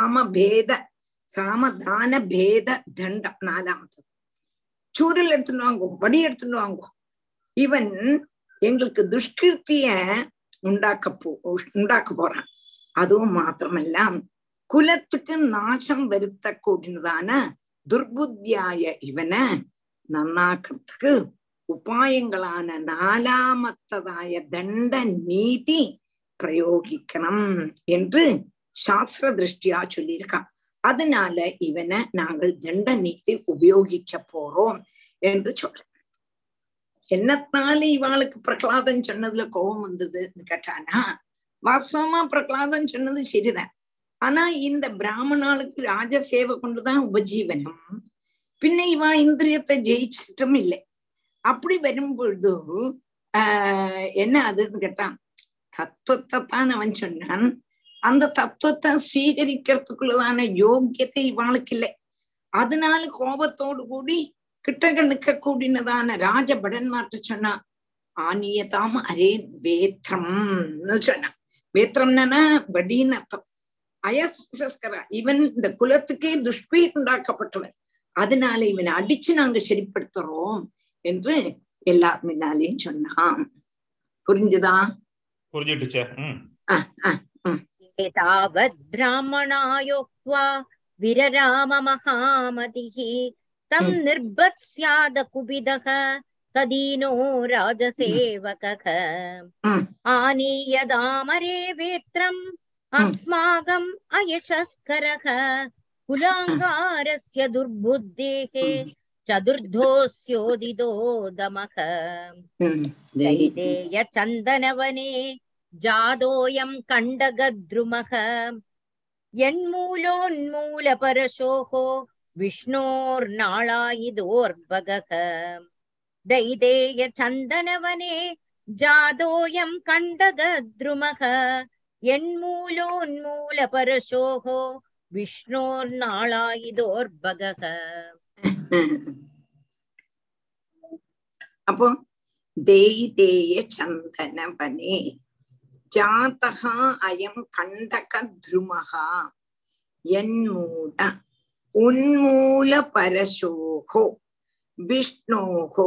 சாமதான பேத தண்டம். 4வது சூரில் எடுத்துட்டு வாங்கோ, வடி எடுத்துட்டு வாங்கோ. இவன் எங்களுக்கு துஷ்கிருத்திய உண்டாக்க போறான். அதுவும் மாத்திரமல்ல, குலத்துக்கு நாசம் வருத்த கூடினதான துர்புத்தியாய இவனை நன்னாக்கிறதுக்கு உபாயங்களான 4மத்ததாய தண்ட நீதி பிரயோகிக்கணும் என்று சாஸ்திர திருஷ்டியா சொல்லியிருக்கான். அதனால இவனை நாங்கள் தண்ட நீதி உபயோகிக்க போறோம் என்று சொல்றேன். என்னத்தால இவாளுக்கு பிரகலாதன் சொன்னதுல கோபம் வந்ததுன்னு கேட்டானா, வாஸ்தவமா பிரகலாதன் சொன்னது சரிதான். ஆனா இந்த பிராமணாளுக்கு ராஜ சேவை கொண்டுதான் உபஜீவனம். பின்ன இவா இந்திரியத்தை ஜெயிச்சிட்டும் இல்லை. அப்படி வரும்பொழுது என்ன அதுன்னு கேட்டான், தத்துவத்தை தான் அவன் சொன்னான். அந்த தத்துவத்தை ஸ்வீகரிக்கிறதுக்குள்ளதான யோக்கியத்தை இவாளுக்கு இல்லை. அதனால கோபத்தோடு கூடி கிட்டக நிக்க கூடினதான ராஜபடன்மார்ட்ட சொன்னா, ஆனியதாம் அரே வேத்திரம்னு சொன்னான். வேத்திரம்னா வடின்னு அர்த்தம். அயஸ்கரா, இவன் இந்த குலத்துக்கே துஷ்பீர் உண்டாக்கப்பட்டவன், அதனால இவனை அடிச்சு நாங்க சரிப்படுத்துறோம் என்று எல்லார் முன்னாலேயும் சொன்னான். புரிஞ்சுதா? புரிஞ்சுட்டுச்சே. பிராமணாயோக்த்வா விரராம மகாமதிः தம் நிர்பத்ஸ்யாத குபிதः ததீனோ ராஜசேவகः ஆனீயதாமரே வேத்ரம் அஸ்மாகம் அயசஸ்கரः குலாங்காரஸ்ய துர்புத்தேः சதுர்தோஸ்யோதிதோ தமः தைதேய சந்தனவனே ஜாதோயம் கண்டகத்ருமः யன்மூலோன்மூலபரசோः விஷ்ணோர்நாளாயிதோர்பகः தைதேய சந்தனவனே ஜாதோயம் கண்டகத்ருமः யன்மூலோன்மூலபரசோः விஷ்ணோர்நாளாயிதோர்பகः. அப்போ தைதேய சந்தனவனே ஜாதः அயம் கண்டகத்ருமः யன்மூல உன்மூல பரசோஹோ விஷ்ணோஹோ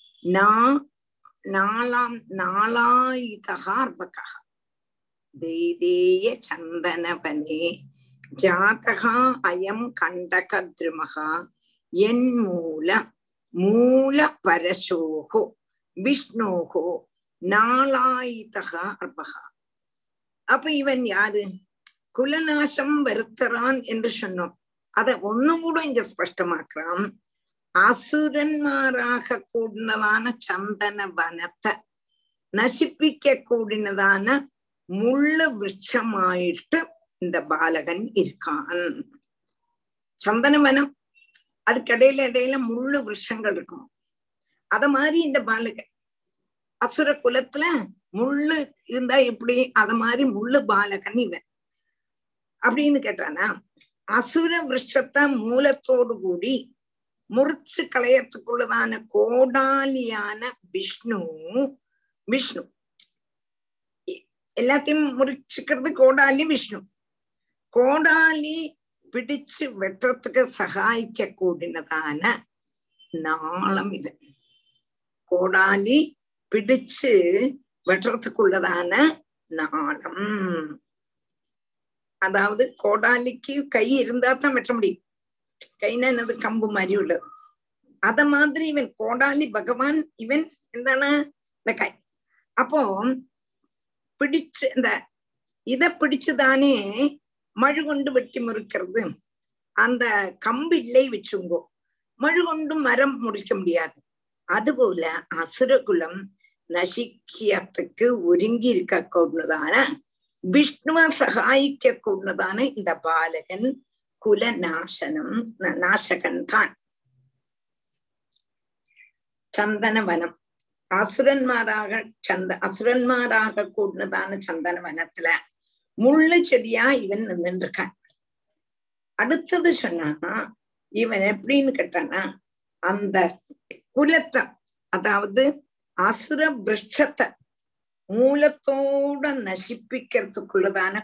நாளாயிதः அர்பகः. தைதேய சந்தனவனே ஜாதः அயம் கண்டகத்ருமः யன்மூல மூல பரசோஹோ விஷ்ணோஹோ நாளாயிதः அர்பகः. அப்ப இவன் யாரு? குலநாசம் வருத்தறான் என்று சொன்னோம். அத ஒன்னும் கூட இங்க ஸ்பஷ்டமாக்குறான். அசுரன்மாராக கூடினதான சந்தன வனத்தை நசிப்பிக்க கூடினதான முள்ளு விருட்சமாயிட்டு இந்த பாலகன் இருக்கான். சந்தன வனம், அதுக்கு இடையில முள்ளு விருட்சங்கள் இருக்கும். அத மாதிரி இந்த பாலகன் அசுர குலத்துல முள்ளு இருந்தா எப்படி, அத மாதிரி முள்ளு பாலகன் இவன். அப்படின்னு கேட்டானா, அசுர விருஷத்தை மூலத்தோடு கூடி முறிச்சு களையத்துக்குள்ளதான கோடாலியான விஷ்ணு எல்லாத்தையும் முறிச்சுக்கிறது கோடாலி விஷ்ணு. கோடாலி பிடிச்சு வெட்டுறதுக்கு சகாயிக்க கூடினதான நாளம் இவன். கோடாலி பிடிச்சு வெட்டுறதுக்குள்ளதான நாளம். அதாவது கோடாலிக்கு கை இருந்தா தான் வெட்ட முடியும். கைனா என்னது, கம்பு மாதிரி உள்ளது. அத மாதிரி இவன் கோடாலி பகவான், இவன் என்னன்னா இந்த கை. அப்போ பிடிச்சு இந்த இத பிடிச்சுதானே மழு கொண்டு வெட்டி முறிக்கிறது. அந்த கம்பு இல்லை வச்சுங்கோ, மழு கொண்டு மரம் முறிக்க முடியாது. அதுபோல அசுரகுலம் நசிக்கிறதுக்கு ஒருங்கி இருக்க கூடதான விஷ்ணுவ சகாயிக்க கூடதான இந்த பாலகன் குல நாசகன் தான். சந்தன வனம் அசுரன்மாராக கூடதான சந்தன வனத்துல முள்ளு செடியா இவன் நின்று இருக்கான். அடுத்தது சொன்னா இவன் எப்படின்னு கேட்டானா, அந்த குலத்தை, அதாவது அசுர விருட்சத்தை மூலத்தோட நசிப்பிக்கிறதுக்குள்ளதான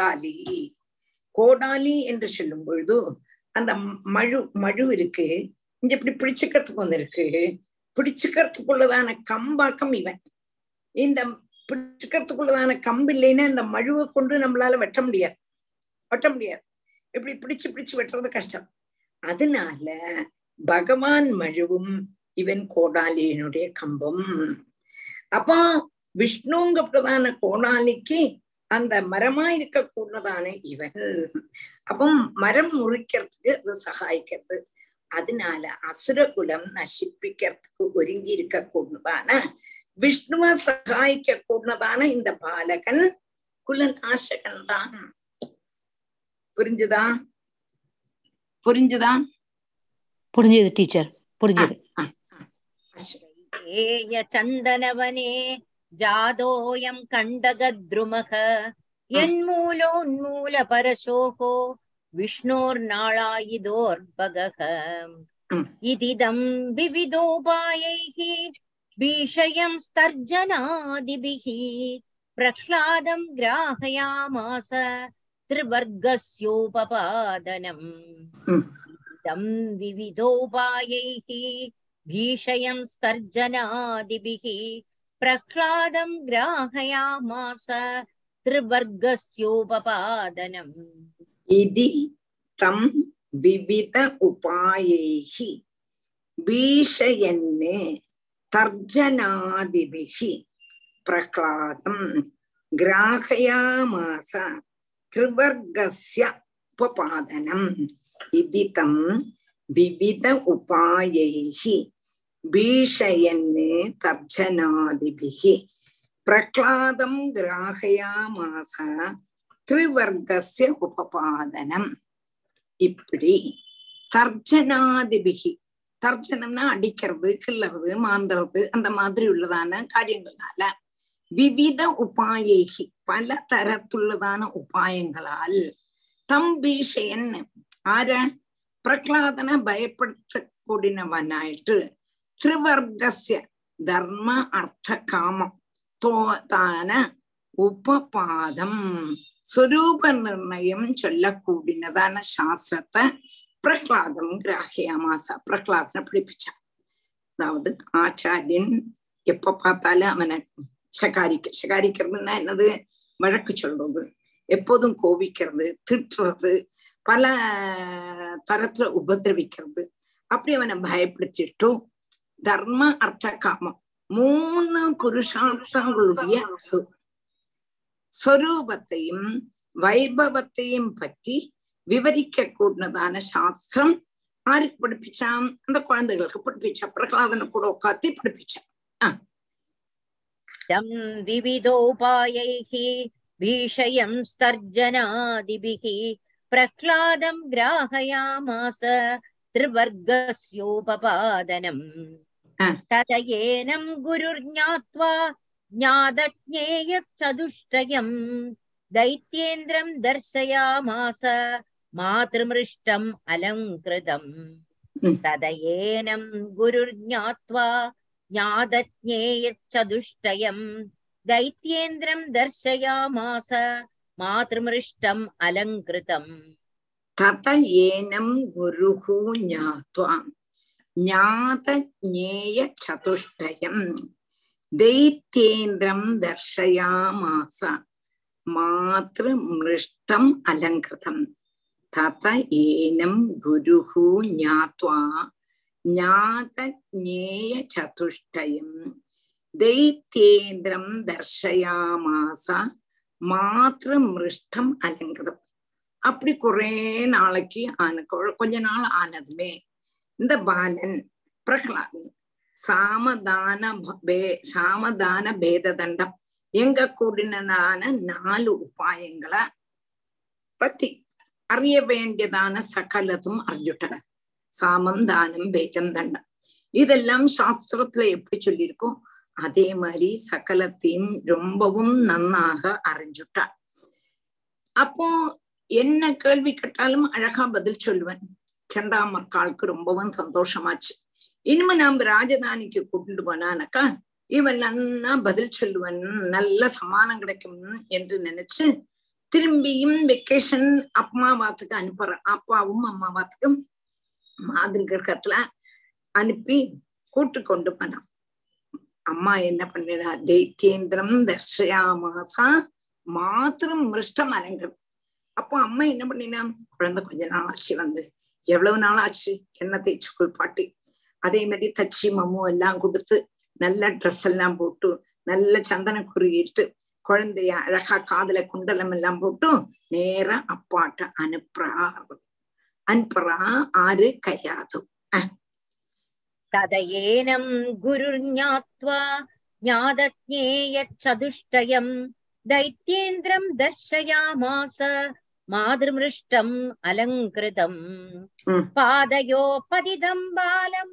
கோடாலி என்று சொல்லும் பொழுது அந்த மழு இருக்கு, இங்க இப்படி பிடிச்சுக்கிறதுக்கு ஒண்ணு இருக்கு. பிடிச்சுக்கிறதுக்குள்ளதான கம்பாக்கம் இவன். இந்த பிடிச்சுக்கிறதுக்குள்ளதான கம்பு இல்லைன்னா இந்த மழுவை கொண்டு நம்மளால வெட்ட முடியாது. இப்படி பிடிச்சு வெட்டுறது கஷ்டம். அதனால பகவான் மழுவும் இவன் கோடாலியினுடைய கம்பம். அப்போ விஷ்ணுங்கப்பட்டதான கோடாலிக்கு அந்த மரமா இருக்க கூடதான இவன். அப்போ மரம் முறிக்கிறதுக்கு அது சகாயிக்கிறது. அதனால அசுரகுலம் நசிப்பிக்கிறதுக்கு ஒருங்கி இருக்க கூடதான விஷ்ணுவ சகாயிக்க கூடதான இந்த பாலகன் குலநாசகன் தான். புரிஞ்சுதா? புரிஞ்சுதா? புரிஞ்சது டீச்சர், புரிஞ்சது. சந்தனவனே ஜாதோயம் கண்டகத்ருமக என்மூலோன்மூல பரசோகோ விஷ்ணோர்நாளாயிதோர்பகः இதம் விவிதோபாயைः பீஷயம் ஸ்தர்ஜனாதிபிः பிரஹ்லாதம் கிராஹயாமாச த்ரிவர்கஸ்யோபபாதனம். இதம் விவிதோபாயைः பீஷயம் ஸ்தர்ஜனாதிபிः பிரஹ்லாதம் கிராஹயாமாச த்ரிவர்கஸ்யோபபாதனம். இதி தம் விவித உபாயைஹி பீஷயன்னு தர்ஜனாதிபிஹி பிரஹ்லாதம் கிராஹயாமாச த்ரிவர்கஸ்ய உபபாதனம். இதி தம் விவித உபாயைஹி பீஷயன்னு தர்ஜனாதிபிஹி பிரஹ்லாதம் கிராஹயாமாச த்ரிவர்கஸ்ய உபபாதனம். இப்படி தர்ஜனாதிபிகி, தர்ஜனம்னா அடிக்கிறது, கிள்ளறது, மாந்துறது, அந்த மாதிரி உள்ளதான காரியங்களால விவித உபாயைகி பல தரத்துள்ளதான உபாயங்களால் தம் பீஷயன் ஆர பிரகலாதனை பயப்படுத்த கூடினவனாயிட்டு த்ரிவர்கஸ்ய தர்ம அர்த்த காமம் தான உபபாதம் സ്വരൂപ നിർണയം ചൊല്ലക്കൂടിനതാണ് ശാസ്ത്രത്തെ പ്രഹ്ലാദം ഗ്രാഹ്യമാസ പ്രഹ്ലാദനെ പഠിപ്പിച്ച. அதாவது ஆச்சாரியன் எப்ப பார்த்தாலும் அவனை சகாரிக்கிறதுன்னா என்னது, வழக்கு சொல்றது, எப்போதும் கோபிக்கிறது, திட்டுறது, பல தரத்துல உபதிரவிக்கிறது, அப்படி அவனை பயப்படுத்திட்டு தர்ம அர்த்த காமம் 3 புருஷார்த்தங்களுடைய സ്വരൂപത്തെയും வைபவத்தையும் பற்றி விவரிக்க கூடதான சாஸ்திரம் ஆருக்கு படிப்பிச்சான்? அந்த குழந்தைகளுக்கு படிப்பிச்சா. பிரகலாதனை கூட உட்காத்தி படிப்பிச்சான். விவிதோபாயைஹி பீஷயம் ஸ்தர்ஜனாதிபிஹி பிரஹ்லாதம் கிராஹயாமாச த்ரிவர்கஸ்யோபபாதனம். ததயேனம் குருர்ஞாத்வா ஞாதஜ்ஞேயச்சதுஷ்டயம் दैत्येन्द्रं दर्शयामास मातृमृष्टम् अलङ्कृतम्. तदयेनं गुरुर्ज्ञात्वा ज्ञातज्ञेयच्चतुष्टयम् दैत्येन्द्रं दर्शयामास मातृमृष्टम् अलङ्कृतम्. तदयेनं गुरुः ज्ञात्वा ज्ञातज्ञेयचतुष्टयम् दैत्येन्द्रं दर्शयामास मातृमृष्टम् अलङ्कृतम्. तत एनं गुरुः ज्ञात्वा ज्ञातज्ञेयचतुष्टयम् दैत्येन्द्रं दर्शयामास மாத்ருமிருஷ்டம் அலங்கிருதம். அப்படி குறே நாளைக்கு கொஞ்ச நாள் ஆனதுமே இந்த பாலன் பிரகலாதன் சாமதான பேத தண்டம் எங்க கூடினான 4 உபாயங்களை பத்தி அறிய வேண்டியதான சகலதும் அறிஞ்சுட்டன. சாமம், தானம், பேதம், தண்டம் இதெல்லாம் சாஸ்திரத்துல எப்படி சொல்லியிருக்கோம் அதே மாதிரி சகலத்தையும் ரொம்பவும் நன்னாக அறிஞ்சுட்டார். அப்போ என்ன கேள்வி கேட்டாலும் அழகா பதில் சொல்லுவேன். சண்டாமர்காளுக்கு ரொம்பவும் சந்தோஷமாச்சு. இனிமே நாம ராஜதானிக்கு கூட்டிட்டு போனானக்கா இவன் நன்னா பதில் சொல்லுவன், நல்ல சமானம் கிடைக்கும் என்று நினைச்சு திரும்பியும் வெக்கேஷன் அம்மாவாத்துக்கு அனுப்புறேன். அப்பாவும் அம்மாவாத்துக்கும் மாதிரி கிரகத்துல அனுப்பி கூட்டு கொண்டு போனான். அம்மா என்ன பண்ணினா தைத்தியேந்திரம் தர்ஷயாமாசா மாத்திரம் மிருஷ்டம் அலங்கம். அப்போ அம்மா என்ன பண்ணினா குழந்தை கொஞ்ச நாள் ஆச்சு வந்து, எவ்வளவு நாள் ஆச்சு எண்ணெய் தேய்ச்சி குளிப்பாட்டி அதே மாதிரி தச்சி மம்மு எல்லாம் கொடுத்து நல்ல ட்ரெஸ் எல்லாம் போட்டு நல்ல சந்தன குறியிட்டு குழந்தைய அழகா காதல குண்டலம் எல்லாம் போட்டு நேர அப்பாட்ட அனுப்புறா ஆறு கையாது. ததயேனம் குருஞாத்வா ஞாதஜ்ஞேயச்சதுஷ்டயம் தைத்யேந்திரம் தர்ஷயாமாச मातृमृष्टम् अलङ्कृतम् पादयो पतितं बालं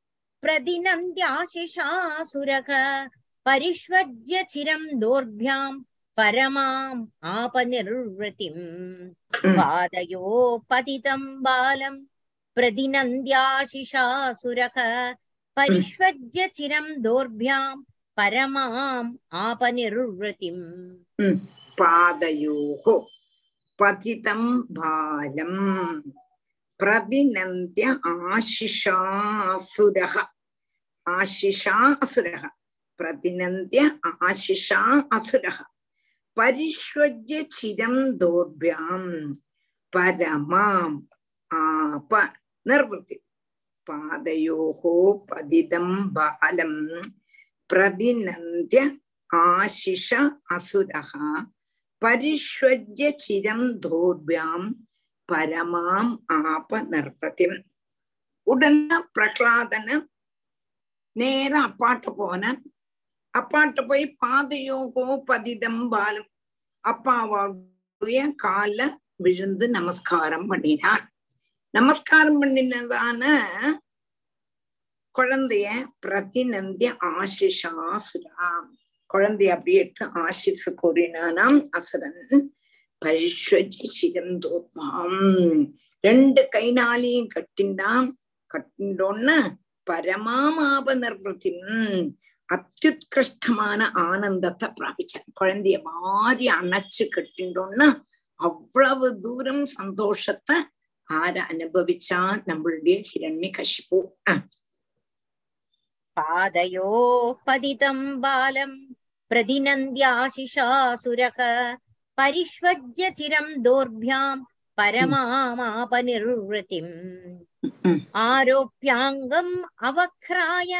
प्रदिनन्द्याशिषासुरः परिष्वज्य चिरं दोर्भ्यां परमाम् आपनिर्वृतिम् पादयो पतितं बालं प्रदिनन्द्याशिषासुरः परिष्वज्य चिरं दोर्भ्यां परमाम् आपनिर्वृतिम् पादयोः पतितं बालं प्रदिनन्द्य आशिषासुरः आशिषासुरः प्रतिनन्द्य आशिषासुरः परिष्वज्य चिरं दोर्भ्यां परमाम् आप निर्वृति पादयोः पतितं बालं प्रतिनन्द्य आशिष असुरः परिष्वज्य चिरं दोर्भ्यां परमाम् आप निर्वृतिम् உடனே பிரகலாதன நேர அப்பாட்ட போன அப்பாட்ட போய் பாதையோகோ பதிதம் பாலம் அப்பாவுடைய கால விழுந்து நமஸ்காரம் பண்ணினான். நமஸ்காரம் பண்ணினதான குழந்தைய பிரதிநந்திய ஆசிஷாசுரா குழந்தைய அப்படியே எடுத்து ஆசிசு கூறினானாம் அசுரன். பரிஷ்வஜி சிரந்தோபாம் ரெண்டு கைனாலையும் கட்டிண்டாம். கட்டிண்டோன்னு பரமாமாப நிர்வൃത്തി அத்யுத்கிருஷ்டமான ஆனந்தத்தை பிராபிச்சான். குழந்தைய மாறி அணைச்சு கட்டிண்டோன்னா அவ்வளவு தூரம் சந்தோஷத்தை ஆர அனுபவிச்சா நம்மளுடைய ஹிரண்யகசிபு. பாதயோ பதிதம் பாலம் பிரதிநந்தியாசிஷாசுரக परिष्वज्य चिरं दोर्भ्यां परमामापनिर्वृतिम् आरोप्याङ्गम् अवक्राय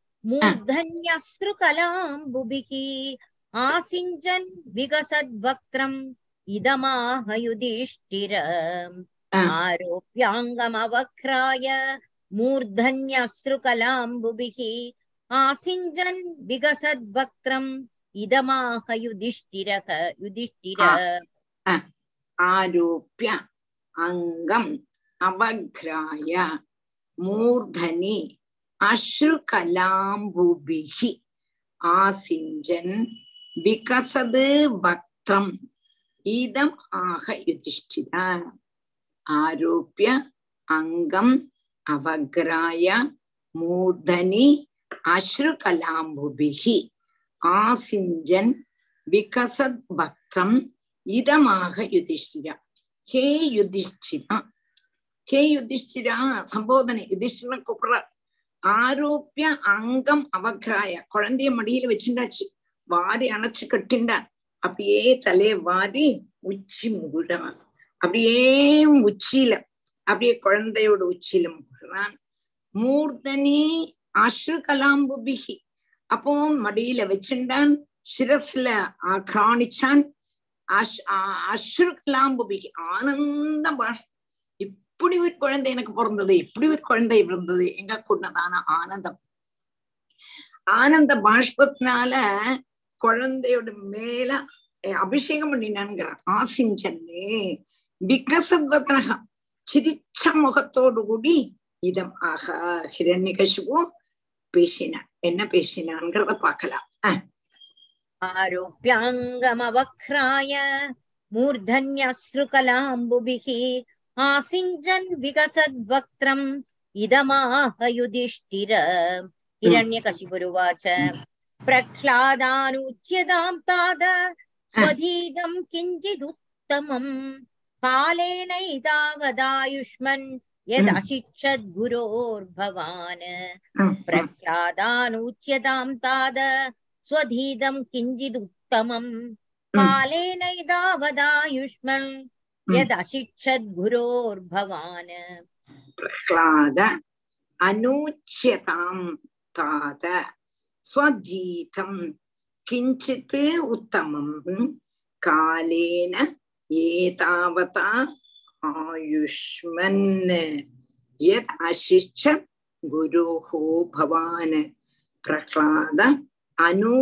मूर्धन्यश्रुकलाम्बुभिः आसिञ्चन् विकसद्वक्त्रम् इदमाह युधिष्ठिर आरोप्याङ्गम् अवक्राय मूर्धन्यश्रुकलाम्बुभिः आसिञ्चन् विकसद्वक्त्रम् இதமாக யுதிஷ்டிரக யுதிஷ்டிர ஆரோப்ய அங்கம் அவக்ராய மூர்தனி அஸ்ருகலாம்புபிஹி ஆசிஞ்சன் விகசது வக்த்ரம் இதம் ஆக யுதிஷ்டிர ஆரோப்ய அங்கம் அவக்ராய மூர்தனி அஸ்ருகலாம்புபிஹி ஆசிஞ்சன் விகசத் பக்தம் இதமாக யுதிஷ்டிரா. ஹே யுதிஷ்டிரா, ஹே யுதிஷ்டிரா சம்போதனை யுதிஷ்டிர கூப்பிடுறார். ஆரோப்பிய அங்கம் அவக்ராய குழந்தைய மடியில வச்சுட்டாச்சு, வாரி அணைச்சு கட்டின்றான். அப்படியே தலைய வாரி உச்சி முகுறான். அப்படியே உச்சியில அப்படியே குழந்தையோட உச்சியில முகுறான். மூர்தனி அஸ்ருகலாம்புபிஹி அப்போ மடியில வச்சுட்டான், சிரஸ்ல கிராணிச்சான். அஸ்ருகலாம்புபிஹி ஆனந்த பாஷ். இப்படி ஒரு குழந்தை எனக்கு பிறந்தது, இப்படி ஒரு குழந்தை பிறந்தது, எங்க கூடதான ஆனந்தம். ஆனந்த பாஷ்பத்தினால குழந்தையோட மேல அபிஷேகம் பண்ணினான்ங்கிறான். ஆசிஞ்சன்னே விகசத்வதனக சிரிச்ச முகத்தோடு கூடி இதம் ஆக ஹிரண்யகசிபு பேசினான். என்ன பேசினான்ங்கிறத பார்க்கலாம். ஆரோப்யாங்கமவக்ராய மூர்தன்யஸ்ருகலாம்புபிஹி ஆசிஞ்சன் விகசத்வக்த்ரம் இதமாக யுதிஷ்டிர. ஹிரண்யகசிபுருவாச்ச பிரஹ்லாதானுச்யதாம் தாத ஸ்வதீதம் கிஞ்சிதுத்தமம் காலேனைதாவதாயுஷ்மன் यदशिक्षद् गुरोर्भवान् प्रख्यादानुच्यतां ताद स्वधीदं किञ्चिदुत्तमं कालेनैदावदायुष्मन् यदशिक्षद् गुरोर्भवान्. प्रह्लाद अनुच्यतां ताद स्वधीदं किञ्चित् उत्तमं कालेन एतावता आयुष्मन् यद अशिष्य गुरोः भवान्. प्रह्लाद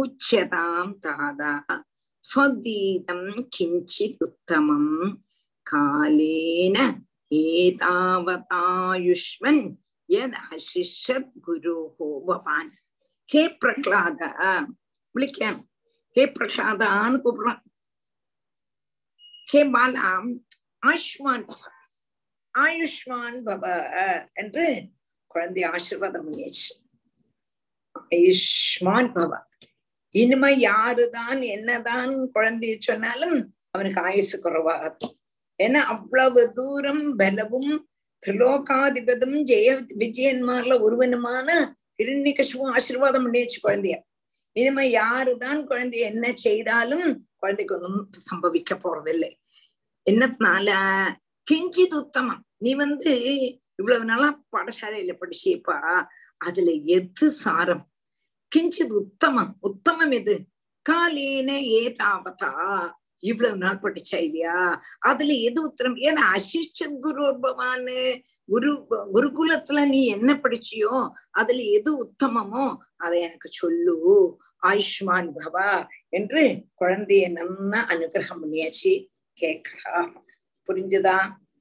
अनुच्यतां तादा स्वदीतं किञ्चित् उत्तमं காலேன ஏதாவதாயுஷ்மன் யத் அசிஷ்யத் குருஹோ பவான். ஹே பிரகலாத, விളിക്കാൻ ஹே பிரகலாதான்னு கூப்பிடுறான். ஹே பாலாம் ஆயுஷ்மான் பவ, ஆயுஷ்மான் பவ என்று குழந்தை ஆசீர்வாதம் பண்ணியாச்சு. ஆயுஷ்மான் பவ. இனிமே யாருதான் என்னதான் குழந்தைய சொன்னாலும் அவனுக்கு ஆயுசு குறைவாது. ஏன்னா அவ்வளவு தூரம் பலவும் திரிலோகாதிபதும் ஜெய விஜயன்மார்ல ஒருவனுமான ஹிரண்யகசிபு ஆசீர்வாதம் பண்ணியாச்சு குழந்தைய. இனிமே யாருதான் குழந்தைய என்ன செய்தாலும் குழந்தைக்கு ஒன்றும் சம்பவிக்க போறதில்லை. என்னத்தினால? கிஞ்சித் உத்தமம். நீ இவ்வளவு நாளா பாடசாலையில படிச்சேப்பா, அதுல எது சாரம்? கிஞ்சித் உத்தமம். உத்தமம் எது? காலேன ஏதாவதா, இவ்வளவு நாள் படிச்சா இல்லையா, அதுல எது உத்தரம்? ஏன்னா அசிஷ்ட குரு பவான்னு குருகுலத்துல நீ என்ன படிச்சியோ அதுல எது உத்தமமோ அதை எனக்கு சொல்லு. ஆயுஷ்மான் பவா என்று குழந்தைய நல்லா அனுகிரகம் பண்ணியாச்சு. கேட்கிறா. புரிஞ்சுதா?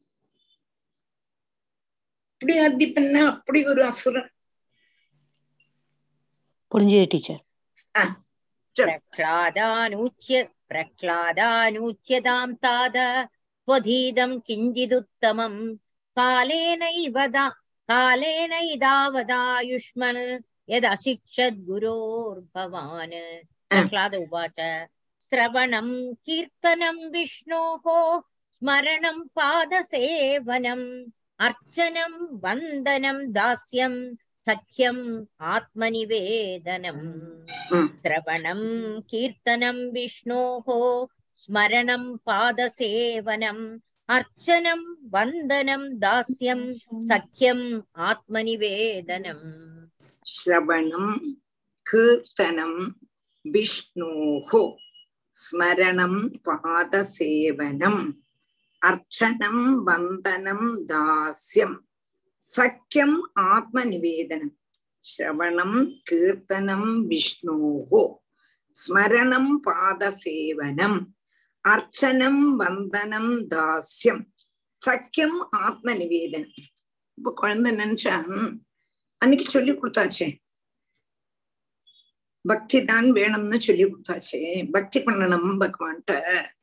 அப்படி அத்தி பண்ண அப்படி ஒரு அசுரன். புரிஞ்சுது டீச்சர். பிரக்லாதானூச்யதாம் தாத ஸ்வதீதம் கிஞ்சிதுத்தமம் காலேனைதாவதாயுஷ்மன் யத் அசிக்ஷத் குரோர்பவான். பிரக்லாத உவாச்ச ஸ்ரவணம் கீர்த்தனம் விஷ்ணோः ஸ்மரணம் பாதசேவனம் அர்ச்சனம் வந்தனம் தாஸ்யம் சக்கியம் ஆத்மநிவேதனம். ஸ்ரவணம் கீர்த்தனம் விஷ்ணோः ஸ்மரணம் பாதசேவனம் அர்ச்சனம் வந்தனம் தாஸ்யம் சக்கியம் ஆத்மநிவேதனம். ஸ்ரவணம் கீர்த்தனம் விஷ்ணோः ஸ்மரணம் பாதசேவனம் அர்ச்சனம் வந்தனம் தாஸ்யம் சக்கியம் ஆத்மநிவேதனம். ஸ்ரவணம் கீர்த்தனம் விஷ்ணோः ஸ்மரணம் பாதசேவனம் அர்ச்சனம் வந்தனம் தாஸ்யம் சக்கியம் ஆத்மநிவேதனம். இப்ப குழந்தை நினைச்சான், அன்னைக்கு சொல்லி கொடுத்தாச்சே பக்தி தான் வேணும்னு சொல்லி கொடுத்தாச்சே, பக்தி பண்ணணும் பகவான்ட்ட.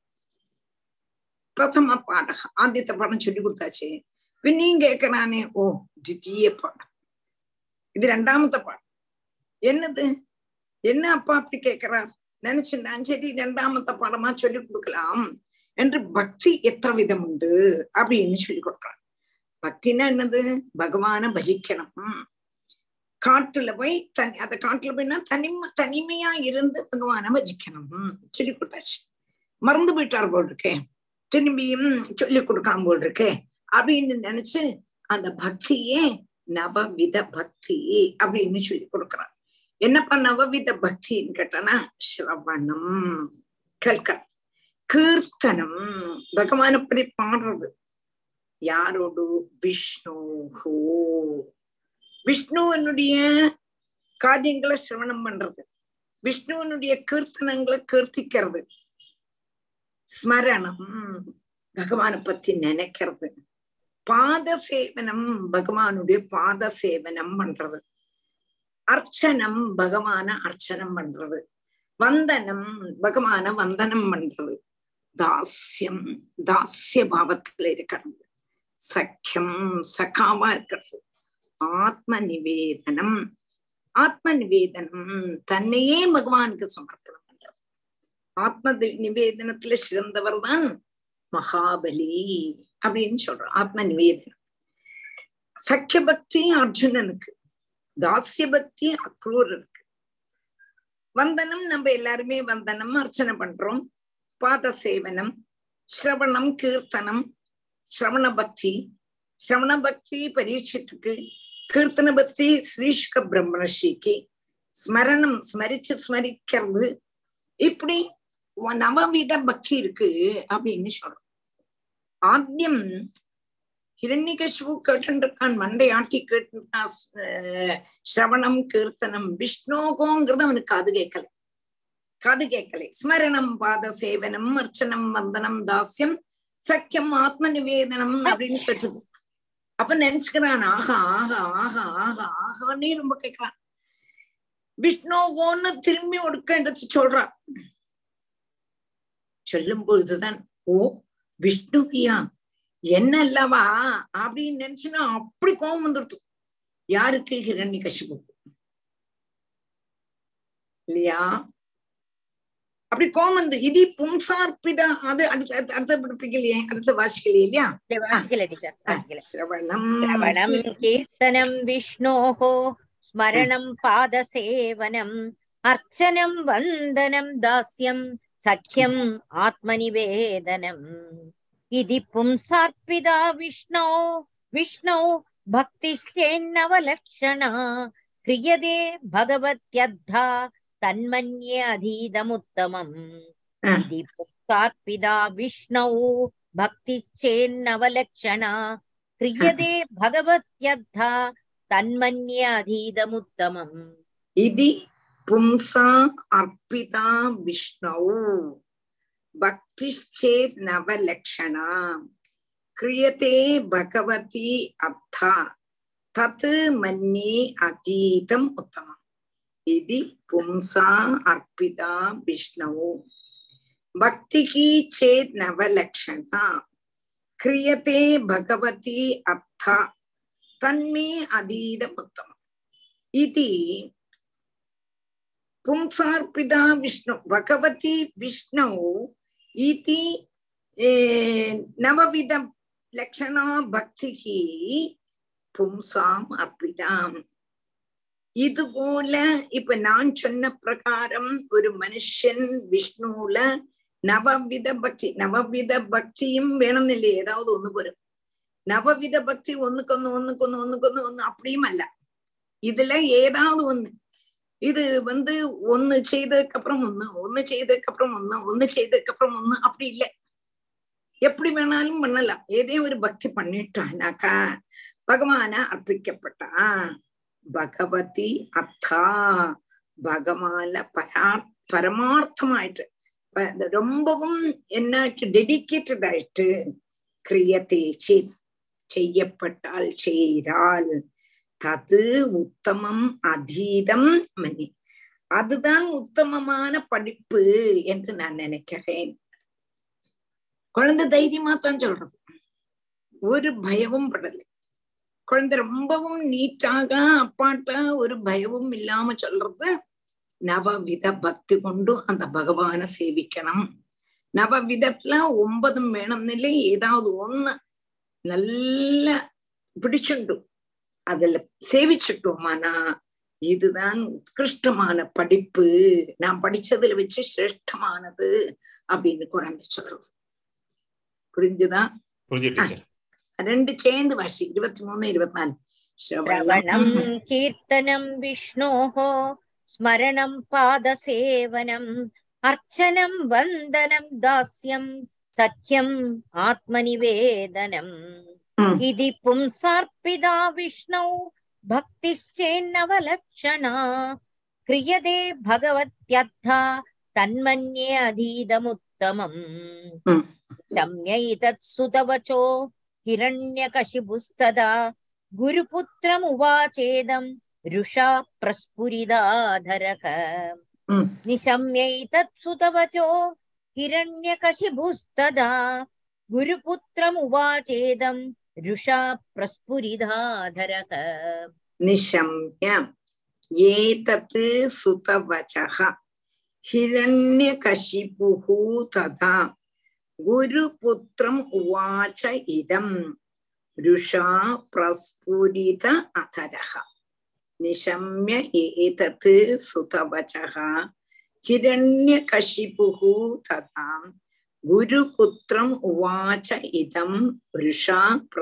பிரதம பாடம், ஆதித்த பாடம் சொல்லி கொடுத்தாச்சே. பின்னையும் கேட்கிறானே, ஓ தித்திய பாடம், இது ரெண்டாமത്തെ பாடம். என்னது? என்ன அப்பா அப்படி கேட்கிறார் நினைச்சுட்டான். சரி, ரெண்டாமത്തെ பாடமா சொல்லி கொடுக்கலாம் என்று பக்தி எத்தனை விதம் உண்டு அப்படின்னு சொல்லி கொடுக்குறான். பக்தினா என்னது? பகவான பஜிக்கணும். காட்டுல போய் அந்த காட்டுல போய்னா தனிமையா இருந்து பகவான பஜிக்கணும் சொல்லி கொடுத்தாச்சு. மறந்து போயிட்டார் போல் இருக்கே, திரும்பியும் சொல்லி கொடுக்காம போல் இருக்கே அப்படின்னு நினைச்சு அந்த பக்தியே நவவித பக்தி அப்படின்னு சொல்லி கொடுக்குறான். என்னப்பா நவவித பக்தின்னு கேட்டானா, ஸ்ரவணம் கேட்க, கீர்த்தனம் பகவானப்படி பாடுறது. யாரோடு? விஷ்ணுஹோ, விஷ்ணுவனுடைய காரியங்களை சிரவணம் பண்றது, விஷ்ணுவனுடைய கீர்த்தனங்களை கீர்த்திக்கிறது. ஸ்மரணம் பகவானை பத்தி நினைக்கிறது. பாத சேவனம் பகவானுடைய பாத சேவனம் பண்றது. அர்ச்சனம் பகவான அர்ச்சனம் பண்றது. வந்தனம் பகவான வந்தனம் பண்றது. தாஸ்யம் தாஸ்ய பாவத்துல இருக்கிறது. சக்கியம் சகாவா இருக்கிறது. ஆத்ம நிவேதனம் ஆத்ம நிவேதனம் தன்னையே பகவானுக்கு சமர்ப்பணம் பண்றது. ஆத்ம நிவேதனத்துல சிறந்தவர் தான் மகாபலி அப்படின்னு சொல்றோம். ஆத்ம நிவேதனம். சக்கிய பக்தி அர்ஜுனனுக்கு, தாஸ்ய பக்தி அக்ரூரனுக்கு. வந்தனம் நம்ம எல்லாருமே வந்தனம் அர்ச்சனை பண்றோம். பாத சேவனம், ஸ்ரவணம் கீர்த்தனம், ஸ்ரவண பக்தி, ஸ்ரவண பக்தி பரீட்சத்துக்கு, கீர்த்தன பக்தி ஸ்ரீஷ்க பிரம்மர்ஷிக்கு, ஸ்மரணம் ஸ்மரிச்சு ஸ்மரிக்கிறது. இப்படி நவவித பக்தி இருக்கு அப்படின்னு சொல்றோம். ஆத்தியம் ஹிரண்யகசிபு கேட்டுருக்கான், மண்டையாட்டி கேட்டுருக்கான் ஸ்ரவணம் கீர்த்தனம் விஷ்ணோகோங்கிறது அவனுக்கு காது கேட்கலை. ஸ்மரணம் பாத சேவனம் அர்ச்சனம் வந்தனம் தாஸ்யம் சக்கியம் ஆத்ம நிவேதனம் அப்படின்னு பெற்றது. அப்ப நினைச்சுக்கிறான் ஆஹா ஆஹா ஆஹா ஆஹா ஆகான்னே ரொம்ப கேட்கிறான். விஷ்ணுவோன்னு திரும்பி ஒடுக்க சொல்றான். சொல்லும் பொழுதுதான் ஓ விஷ்ணுவியா என்ன அல்லவா அப்படின்னு நினைச்சுன்னா அப்படி கோபம் வந்துடுது. யாருக்கு? ஹிரண்யகசிபுக்கு இல்லையா? அப்படி கோபம் வந்து இது பும்சார்பிதா. அது அடுத்த படிப்பிக்கலையே, அடுத்த வாசிக்கலையே இல்லையா? ஸ்ரவணம் கீர்த்தனம் விஷ்ணோஹோ ஸ்மரணம் பாதசேவனம் அர்ச்சனம் வந்தனம் தாஸ்யம் சக்கியம் ஆத்மநிவேதனம். இதி பும்சார்பிதா விஷ்ணோ பக்திஸ்யேன்னவலக்ஷணா கிரியதே பகவத்யத்தா தன்மன்யே அதீதமுத்தமம். இதி பும்சார்பிதா விஷ்ணோ பக்திஸ்யேன்னவலக்ஷணா கிரியதே பகவத்யத்தா தன்மன்யே அதீதமுத்தமம். இதி பும்சா அர்ப்பிதா விஷ்ணு பக்திச்சேத் நவலக்ஷணா கிரியதே பகவதி அத்தா தத் மன்யே அதீதம் உத்தமம். இதி பும்சா அர்ப்பிதா விஷ்ணு பக்திகி சேத் நவலக்ஷணா கிரியதே பகவதி அத்தா தன்மே அதீதம் உத்தமம். இதி பும்சார்பிதா விஷ்ணு பகவதி விஷ்ணு இதி நவவித லக்ஷணா பக்திகி பும்சாம் அர்ப்பிதாம். இது போல இப்ப நான் சொன்ன பிரகாரம் ஒரு மனுஷன் விஷ்ணுல நவவித பக்தியும் வேணும் இல்லையே, ஏதாவது ஒண்ணு போரும். நவவித பக்தி ஒண்ணுக்கு அப்படியும் அல்ல. இதுல ஏதாவது ஒண்ணு. இது ஒண்ணு செய்ததுக்கு அப்புறம் ஒண்ணு செய்ததுக்கு அப்புறம் ஒண்ணு செய்ததுக்கு அப்புறம் ஒண்ணு அப்படி இல்லை. எப்படி வேணாலும் பண்ணலாம். ஏதே ஒரு பக்தி பண்ணிட்டானாக்கா பகவான அர்ப்பிக்கப்பட்டா பகவதி அர்த்தா பகவான பரமார்த்தமாயிட்டு ரொம்பவும் என்னாச்சு டெடிக்கேட்டட் ஆயிட்டு கிரியத்தை செய்யப்பட்டால் செய்தால் தது உத்தமம் அதீதம் மன்னி, அதுதான் உத்தமமான படிப்பு என்று நான் நினைக்கிறேன். குழந்தை தைரியமா தான் சொல்றது, ஒரு பயமும் படலை. குழந்தை ரொம்பவும் நீட்டாக அப்பாட்ட ஒரு பயமும் இல்லாம சொல்றது நவவித பக்தி கொண்டு அந்த பகவான சேவிக்கணும். நவவிதத்துல 9 வேணும்னு ஏதாவது ஒண்ணு நல்ல பிடிச்சுண்டு அதுல சேவிச்சுட்டோமானா இதுதான் உத்கிருஷ்டமான படிப்பு, நான் படிச்சதுல வச்சு சிரேஷ்டமானது அப்படின்னு குழந்தை சொல்றது. புரிஞ்சுதா? ரெண்டு சேர்ந்து வாசி 23, 24. ஸ்ரவணம் கீர்த்தனம் விஷ்ணோஹோ ஸ்மரணம் பாதசேவனம் அர்ச்சனம் வந்தனம் தாஸ்யம் சக்கியம் ஆத்மநிவேதனம். இதி பும்சார்பிதா விஷ்ணு பக்திஸ்சேன்னவலக்ஷணா கிரியதே பகவத்யர்த்தா தன்மன்யே அதீதமுத்தமம். சம்யைதத் சுதவச்சோ ஹிரண்யகசிபுஸ்ததா குருபுத்ரமுவாசேதம் ருஷா பிரஸ்புரிதாதரக. நிசம்யைதத் சுதவச்சோ ஹிரண்யகசிபுஸ்ததா குருபுத்ரமுவாசேதம் ருஷா பிரஸ்புரிதாதரக. நிசம்ய ஏதத் சுதவச்சः ஹிரண்யகசிபுஹு ததா குருபுத்ரம் உவாச இதம் ருஷா பிரஸ்புரித அதரஹ. நிசம்ய ஏதத் சுதவச்சः ஹிரண்யகசிபுஹு ததா குருபுத்ரம் உவாச இதம் ருஷா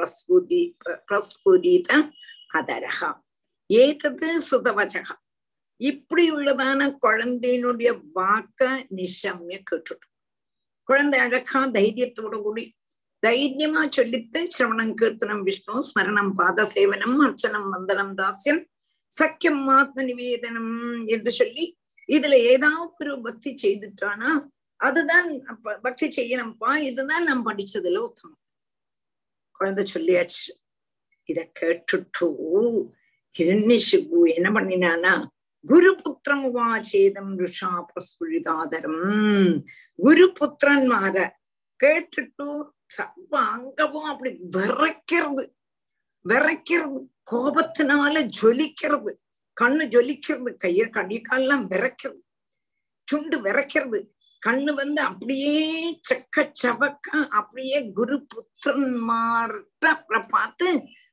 பிரஸ்புரித அதரஹ. ஏதத் சுதவச்சः இப்படி உள்ளதான குழந்தையினுடைய வாக்க நிசம்ய கேட்டுட்டு குழந்தை அழகா தைரியத்தோட கூடி தைரியமா சொல்லிட்டு சிரவணம் கீர்த்தனம் விஷ்ணு ஸ்மரணம் பாதசேவனம் அர்ச்சனம் வந்தனம் தாஸ்யம் சக்கியம் ஆத்ம நிவேதனம் என்று சொல்லி இதுல ஏதாவது ஒரு பக்தி செய்துட்டானா அதுதான் பக்தி செய்யணும்ப்பா, இதுதான் நாம் படிச்சதுல உத்தமம். குழந்தை சொல்லியாச்சு. இத கேட்டுட்டு ஹிரண்யசிபு என்ன பண்ணினானா, குருபுத்திரம் உவாச்சேதம் ருஷா பிரஸ்புரிதாதரம். குருபுத்திரன்மார கேட்டுட்டு அங்கவும் அப்படி விரைக்கிறது, கோபத்தினால ஜொலிக்கிறது, கண்ணு ஜொலிக்கிறது, கடிகால்லாம் விரைக்கிறது, சுண்டு விரைக்கிறது, கண்ணு அப்படியே செக்க சவக்க அப்படியே குருபுத்திரன்மார்ட்ட பார்த்து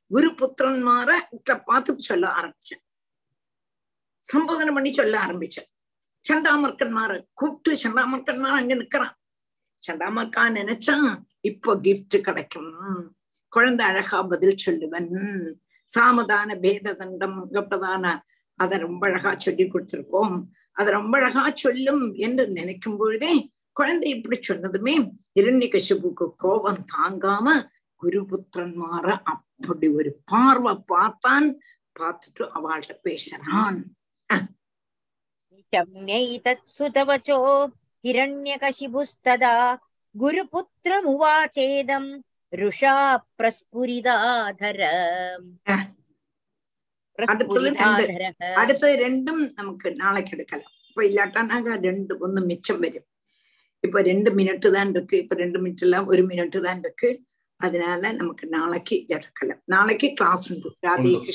சொல்ல ஆரம்பிச்சேன். சம்போதனை பண்ணி சொல்ல ஆரம்பிச்சேன். சண்டாமர்க்கன்மார கூப்பிட்டு, சண்டாமர்க்கன்மார அங்க நிக்கிறான். சண்டாமர்க்கா நினைச்சா இப்போ கிஃப்ட் கிடைக்கும், குழந்தை அழகா பதில் சொல்லுவன், சாமதான பேத தண்டம் கப்பதான அதை ரொம்ப அழகா சொல்லி கொடுத்திருக்கோம், அதை ரொம்ப அழகா சொல்லும் என்று நினைக்கும் பொழுதே குழந்தை இப்படி சொன்னதுமே இரண்யகசிபுக்கு கோபம் தாங்காம குருபுத்திரன்மார அப்படி ஒரு பார்வை பார்த்தான். பார்த்துட்டு அவள்கிட்ட பேசுறான். சுதவச்சோ ஹிரண்யகசிபுஸ்ததா குருபுத்திரமுவாச்சேதம் ருஷா பிரஸ்புரிதாதரம். அடுத்தது ரெண்டும் நமக்கு நாளைக்கு எடுக்கலாம். இப்ப இல்லாட்டானாங்க ஒண்ணு மிச்சம் வரும். இப்ப 2 மினிட் தான் இருக்கு. இப்ப 2 மினிட் எல்லாம் 1 மினிட் தான் இருக்கு. அதனால நமக்கு நாளைக்கு எடுக்கலாம். நாளைக்கு கிளாஸ் உண்டு. ராதே